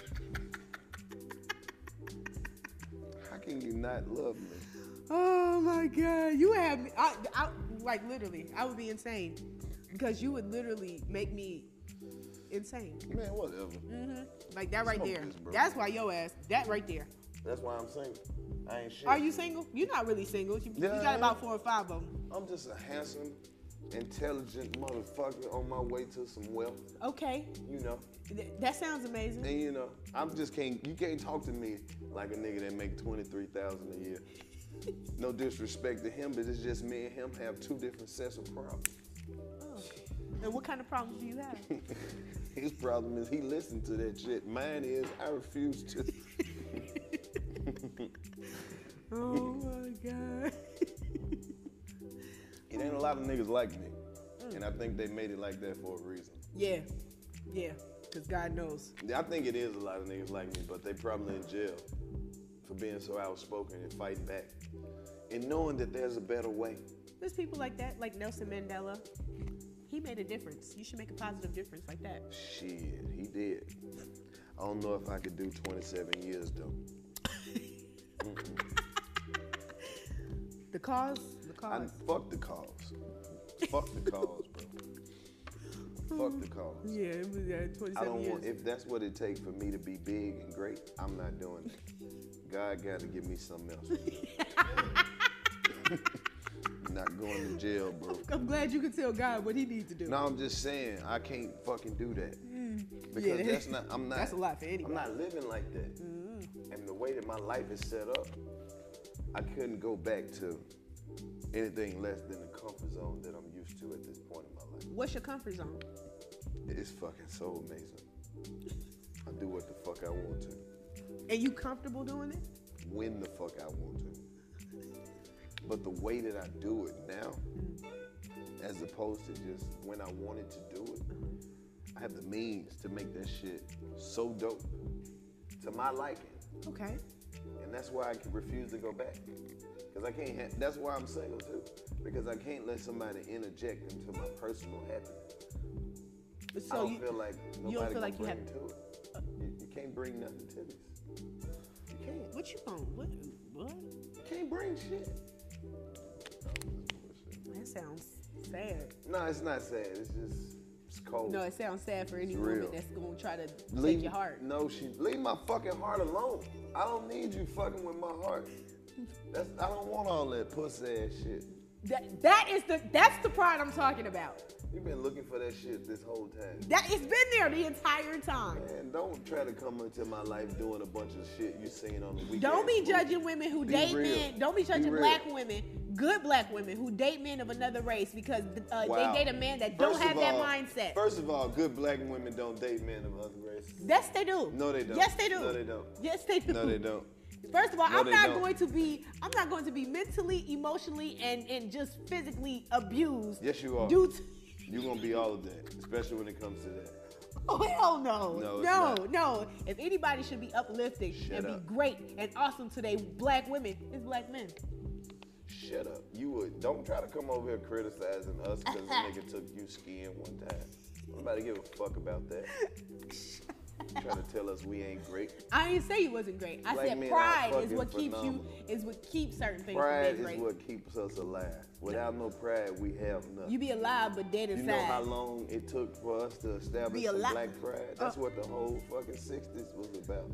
How can you not love me? Oh my God, you have me. I, I, like literally, I would be insane because you would literally make me insane. Man, whatever. Mm-hmm. Like that right Smoke there. this, bro. That's why your ass. That right there. That's why I'm single. I ain't shit. Are you single? You're not really single. You, yeah, you got about four or five of them. I'm just a handsome, intelligent motherfucker on my way to some wealth. Okay. You know. Th- that sounds amazing. And you know, I'm just can't. You can't talk to me like a nigga that make twenty-three thousand a year. No disrespect to him, but it's just me and him have two different sets of problems. Oh. And what kind of problems do you have? His problem is he listened to that shit. Mine is I refuse to. Oh my God. It ain't a lot of niggas like me. Mm. And I think they made it like that for a reason. Yeah. Yeah. Because God knows. I think it is a lot of niggas like me, but they probably in jail for being so outspoken and fighting back. And knowing that there's a better way. There's people like that, like Nelson Mandela. He made a difference. You should make a positive difference like that. Shit, he did. I don't know if I could do twenty-seven years though. The cause? The cause? I, fuck the cause. Fuck the cause, bro. Fuck the cause. Yeah, it was yeah, twenty-seven I don't years. want, if that's what it takes for me to be big and great, I'm not doing it. God got to give me something else. Not going to jail, bro. I'm glad you can tell God what he needs to do. No, I'm just saying, I can't fucking do that. Mm. Because Yeah. that's not, I'm not. That's a lot for anybody. I'm not living like that. Mm. And the way that my life is set up, I couldn't go back to anything less than the comfort zone that I'm used to at this point in my life. What's your comfort zone? It's fucking so amazing. I do what the fuck I want to. And you comfortable doing it? When the fuck I want to. But the way that I do it now, as opposed to just when I wanted to do it, I have the means to make that shit so dope to my liking. Okay. And that's why I can refuse to go back. Because I can't have, that's why I'm single too. Because I can't let somebody interject into my personal happiness. So I don't you, feel like nobody you don't feel like you bring have to it. You, you can't bring nothing to this. You can't. What you on? What? What? You can't bring shit. That sounds sad. No, it's not sad. It's just, it's cold. No, it sounds sad for any It's woman real. that's gonna try to Leave, take your heart. No, she leave my fucking heart alone. I don't need you fucking with my heart. That's, I don't want all that pussy ass shit. That that is the that's the part I'm talking about. You've been looking for that shit this whole time. That it's been there the entire time. Man, don't try to come into my life doing a bunch of shit you seen on the weekend. Don't be judging women who Be date real. men. Don't be judging Be real. black women, good black women who date men of another race because uh, Wow. they date a man that First don't have of that all- mindset. First of all, good black women don't date men of other races. Yes, they do. No, they don't. Yes, they do. No, they don't. Yes, they do. No, they don't. First of all, No, I'm they not don't. going to be. I'm not going to be mentally, emotionally, and and just physically abused. Yes, you are. Due to, You're gonna be all of that, especially when it comes to that. oh hell no, No, it's no, not. no. If anybody should be uplifting Shut and up. be great and awesome today, black women, it's black men. shut up. You would don't try to come over here criticizing us because the nigga took you skiing one time. Nobody give a fuck about that. Try to tell us we ain't great. I didn't say you wasn't great. I Black said men pride are is what fucking keeps phenomenal. you is what keeps certain things Pride from being is great. what keeps us alive. Without no pride, we have nothing. You be alive but dead You inside. know how long it took for us to establish Be some alive. black pride? That's Uh. what the whole fucking sixties was about.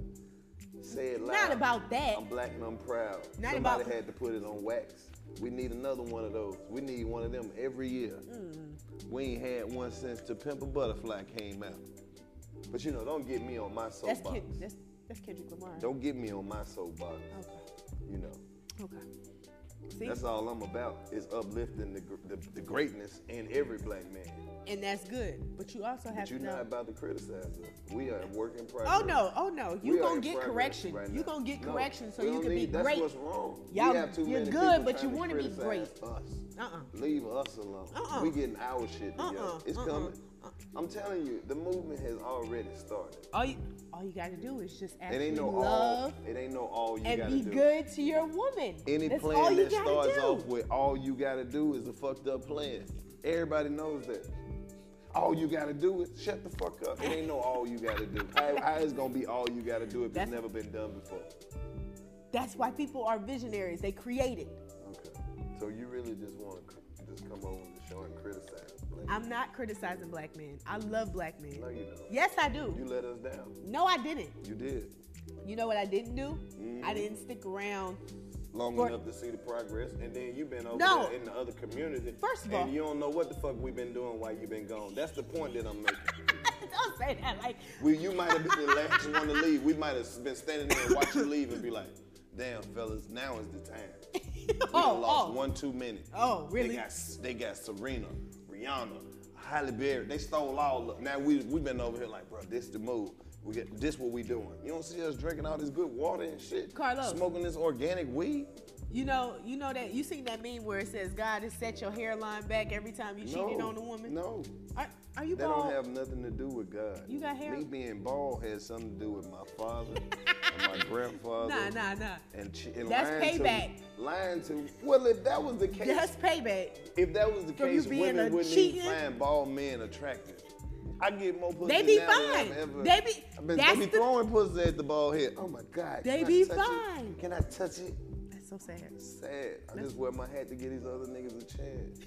Say it loud. Not about that. I'm black and I'm proud. Not Somebody about- had to put it on wax. We need another one of those. We need one of them every year. Mm. We ain't had one since To Pimp a Butterfly came out. But you know, don't get me on my That's, soapbox. Ken, that's, that's Kendrick Lamar. Don't get me on my soapbox. Okay. You know. Okay. See? That's all I'm about is uplifting the, gr- the, the greatness in every black man. And that's good. But you also have But you're to know. not about to criticize us. We are a work in progress. Oh no, oh no. We You are gonna in get progress correction. right you now. gonna get No, correction so we you don't can be need- that's great. what's wrong. Y'all, we have too you're many good, people but you trying to want to be great. criticize us. Uh-uh. Leave us alone. Uh-uh. We getting our shit together. Uh-uh. It's Uh-uh. coming. I'm telling you, the movement has already started. All you, all you gotta do is just It actually ain't no love all. It ain't no all you and gotta be do. good to your woman. Any That's all plan you that gotta starts do. off with all you gotta do is a fucked up plan. Everybody knows that. All you gotta do is shut the fuck up. It ain't no all you gotta do. How, how is gonna be all you gotta do if That's- it's never been done before? That's why people are visionaries. They create it. Okay. So you really just want to just come over the show and criticize black I'm not criticizing black men. I love black men. No, you don't. Yes, I do. You let us down. No, I didn't. You did. You know what I didn't do? Mhm. I didn't stick around. Long For- enough to see the progress, and then you've been over No. there in the other community. First of all- and you don't know what the fuck we've been doing while you've been gone. That's the point that I'm making. Don't say that. Like, We, you might have been the last one to leave. We might have been standing there and watch you leave and be like, damn, fellas, now is the time. We done Oh, lost oh. one too many. Oh, really? They got, they got Serena, Rihanna, Halle Berry. They stole all of. Now we we been over here like, bro, this the move. We get this what we doing. You don't see us drinking all this good water and shit. Carlos. Smoking this organic weed. you know, you know that you seen that meme where it says God has set your hairline back every time you cheated No, on a woman? No. Are, are you That bald? don't have nothing to do with God. You got hair? Me being bald has something to do with my father and my grandfather. Nah, nah, nah. And, ch- and That's lying payback. To, lying to. Well, if that was the case, That's payback. if that was the From case, you being women a wouldn't cheating- even find bald men attractive. I get more pussy They be now than fine. I've ever. They be- I've been, that's they be the- throwing pussy at the bald head. Oh my God. They can I be touch fine. It? Can I touch it? That's so sad. Sad. I just wear my hat to get these other niggas a chance.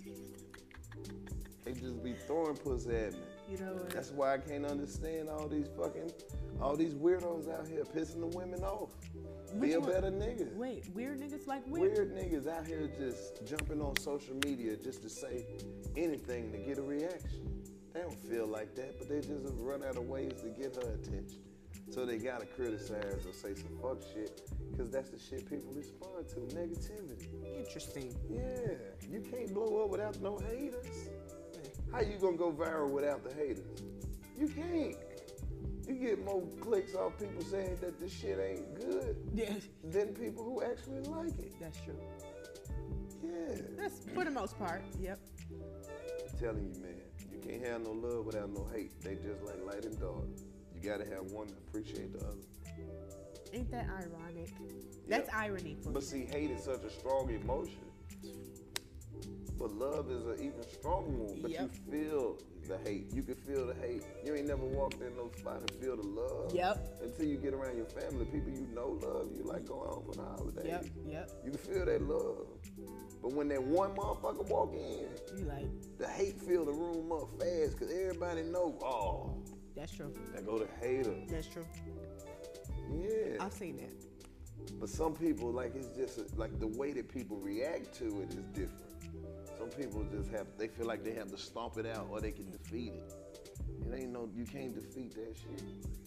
They just be throwing pussy at me. You know what? That's why I can't understand all these fucking, all these weirdos out here pissing the women off. Which Be a one? better nigga. Wait, weird niggas like weird? Weird niggas out here just jumping on social media just to say anything to get a reaction. They don't feel like that, but they just run out of ways to get her attention. So they gotta criticize or say some fuck shit, because that's the shit people respond to, negativity. Interesting. Yeah, you can't blow up without no haters. How you gonna go viral without the haters? You can't. You get more clicks off people saying that this shit ain't good Yeah, than people who actually like it. that's true. Yeah. That's for the most part. Yep. I'm telling you, man, you can't have no love without no hate. They just like light and dark. You gotta have one to appreciate the other. Ain't that ironic? That's Yeah. irony for But me. see, hate is such a strong emotion. But love is an even stronger one. But Yep. you feel the hate. You can feel the hate. You ain't never walked in no spot and feel the love. Yep. Until you get around your family, people you know love you, like going home for the holidays. Yep, yep. You can feel that love. But when that one motherfucker walk in, You like, the hate fill the room up fast because everybody know, oh, that's true. there go the hater. That's true. Yeah. I've seen that. But some people, like, it's just like the way that people react to it is different. Some people just have, they feel like they have to stomp it out or they can defeat it. It ain't no, you can't defeat that shit.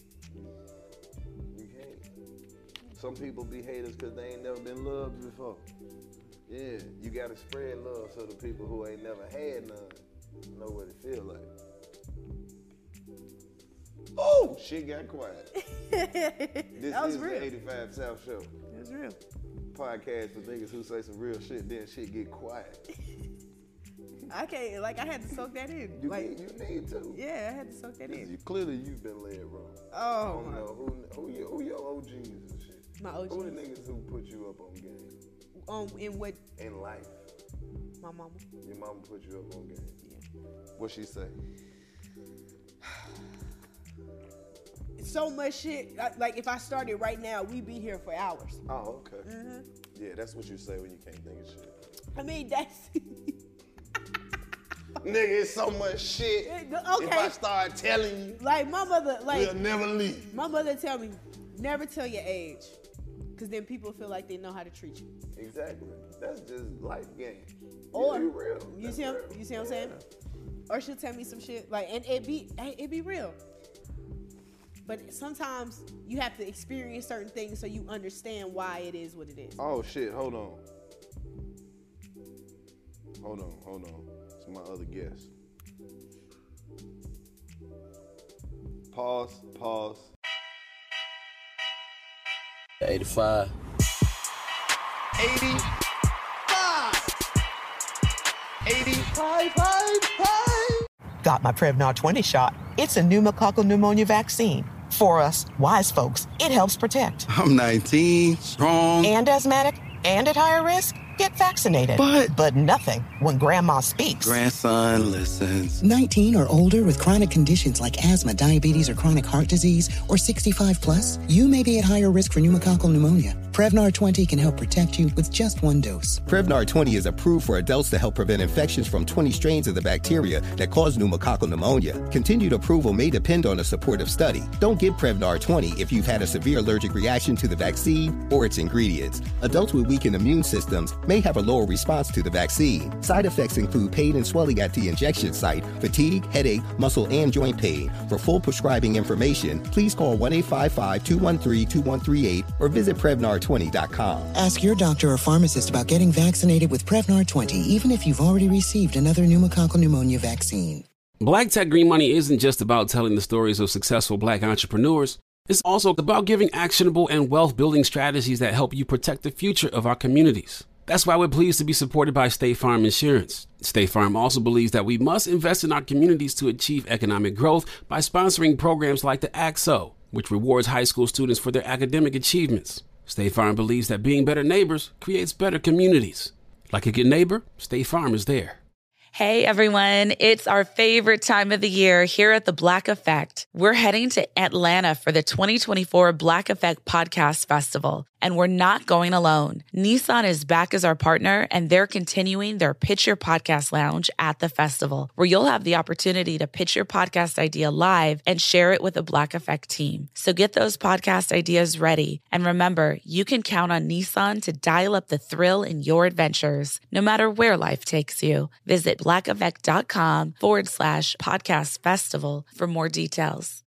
You can't. Some people be haters because they ain't never been loved before. Yeah, you gotta spread love so the people who ain't never had none know what it feel like. Oh, shit got quiet. This That was is real. the eighty-five South Show. It was real. Podcast for niggas who say some real shit, then shit get quiet. I can't, like, I had to soak that in. You, like, need, you need to. yeah, I had to soak that 'Cause in. You, clearly you've been led wrong. I Oh, don't my. know who, who, your, who your O Gs and shit. My O Gs. Who the niggas who put you up on game? on in what in life? My mama. Your mama put you up on game. Yeah. What she say? So much shit. Like if I started right now, we'd be here for hours. Oh, okay. Mm-hmm. Yeah, that's what you say when you can't think of shit. I mean, that's. Nigga, it's so much shit. Okay. If I start telling you, like my mother, like we'll never leave. My mother tell me, never tell your age, because then people feel like they know how to treat you. Exactly. That's just life game. Or you real. You That's see, real. you see what I'm saying? Or she'll tell me some shit like, and it be, it be real. But sometimes you have to experience certain things so you understand why it is what it is. Oh shit! Hold on. Hold on. Hold on. It's my other guest. Pause. Pause. eighty-five. eighty-five. eighty-five. Five, five. Got my Prevnar twenty shot. It's a pneumococcal pneumonia vaccine. For us, wise folks, it helps protect. I'm nineteen, strong. And asthmatic, and at higher risk? Get vaccinated. But... But nothing when grandma speaks. Grandson listens. nineteen or older with chronic conditions like asthma, diabetes, or chronic heart disease, or sixty-five plus, you may be at higher risk for pneumococcal pneumonia. Prevnar twenty can help protect you with just one dose. Prevnar twenty is approved for adults to help prevent infections from twenty strains of the bacteria that cause pneumococcal pneumonia. Continued approval may depend on a supportive study. Don't get Prevnar twenty if you've had a severe allergic reaction to the vaccine or its ingredients. Adults with weakened immune systems may have a lower response to the vaccine. Side effects include pain and swelling at the injection site, fatigue, headache, muscle, and joint pain. For full prescribing information, please call one eight five five, two one three, two one three eight or visit Prevnar twenty dot com. Ask your doctor or pharmacist about getting vaccinated with Prevnar twenty, even if you've already received another pneumococcal pneumonia vaccine. Black Tech Green Money isn't just about telling the stories of successful black entrepreneurs. It's also about giving actionable and wealth-building strategies that help you protect the future of our communities. That's why we're pleased to be supported by State Farm Insurance. State Farm also believes that we must invest in our communities to achieve economic growth by sponsoring programs like the A C S O, which rewards high school students for their academic achievements. State Farm believes that being better neighbors creates better communities. Like a good neighbor, State Farm is there. Hey everyone, it's our favorite time of the year here at the Black Effect. We're heading to Atlanta for the twenty twenty-four Black Effect Podcast Festival, and we're not going alone. Nissan is back as our partner, and they're continuing their Pitch Your Podcast Lounge at the festival, where you'll have the opportunity to pitch your podcast idea live and share it with the Black Effect team. So get those podcast ideas ready. And remember, you can count on Nissan to dial up the thrill in your adventures, no matter where life takes you. Visit blackeffect.com forward slash podcast festival for more details.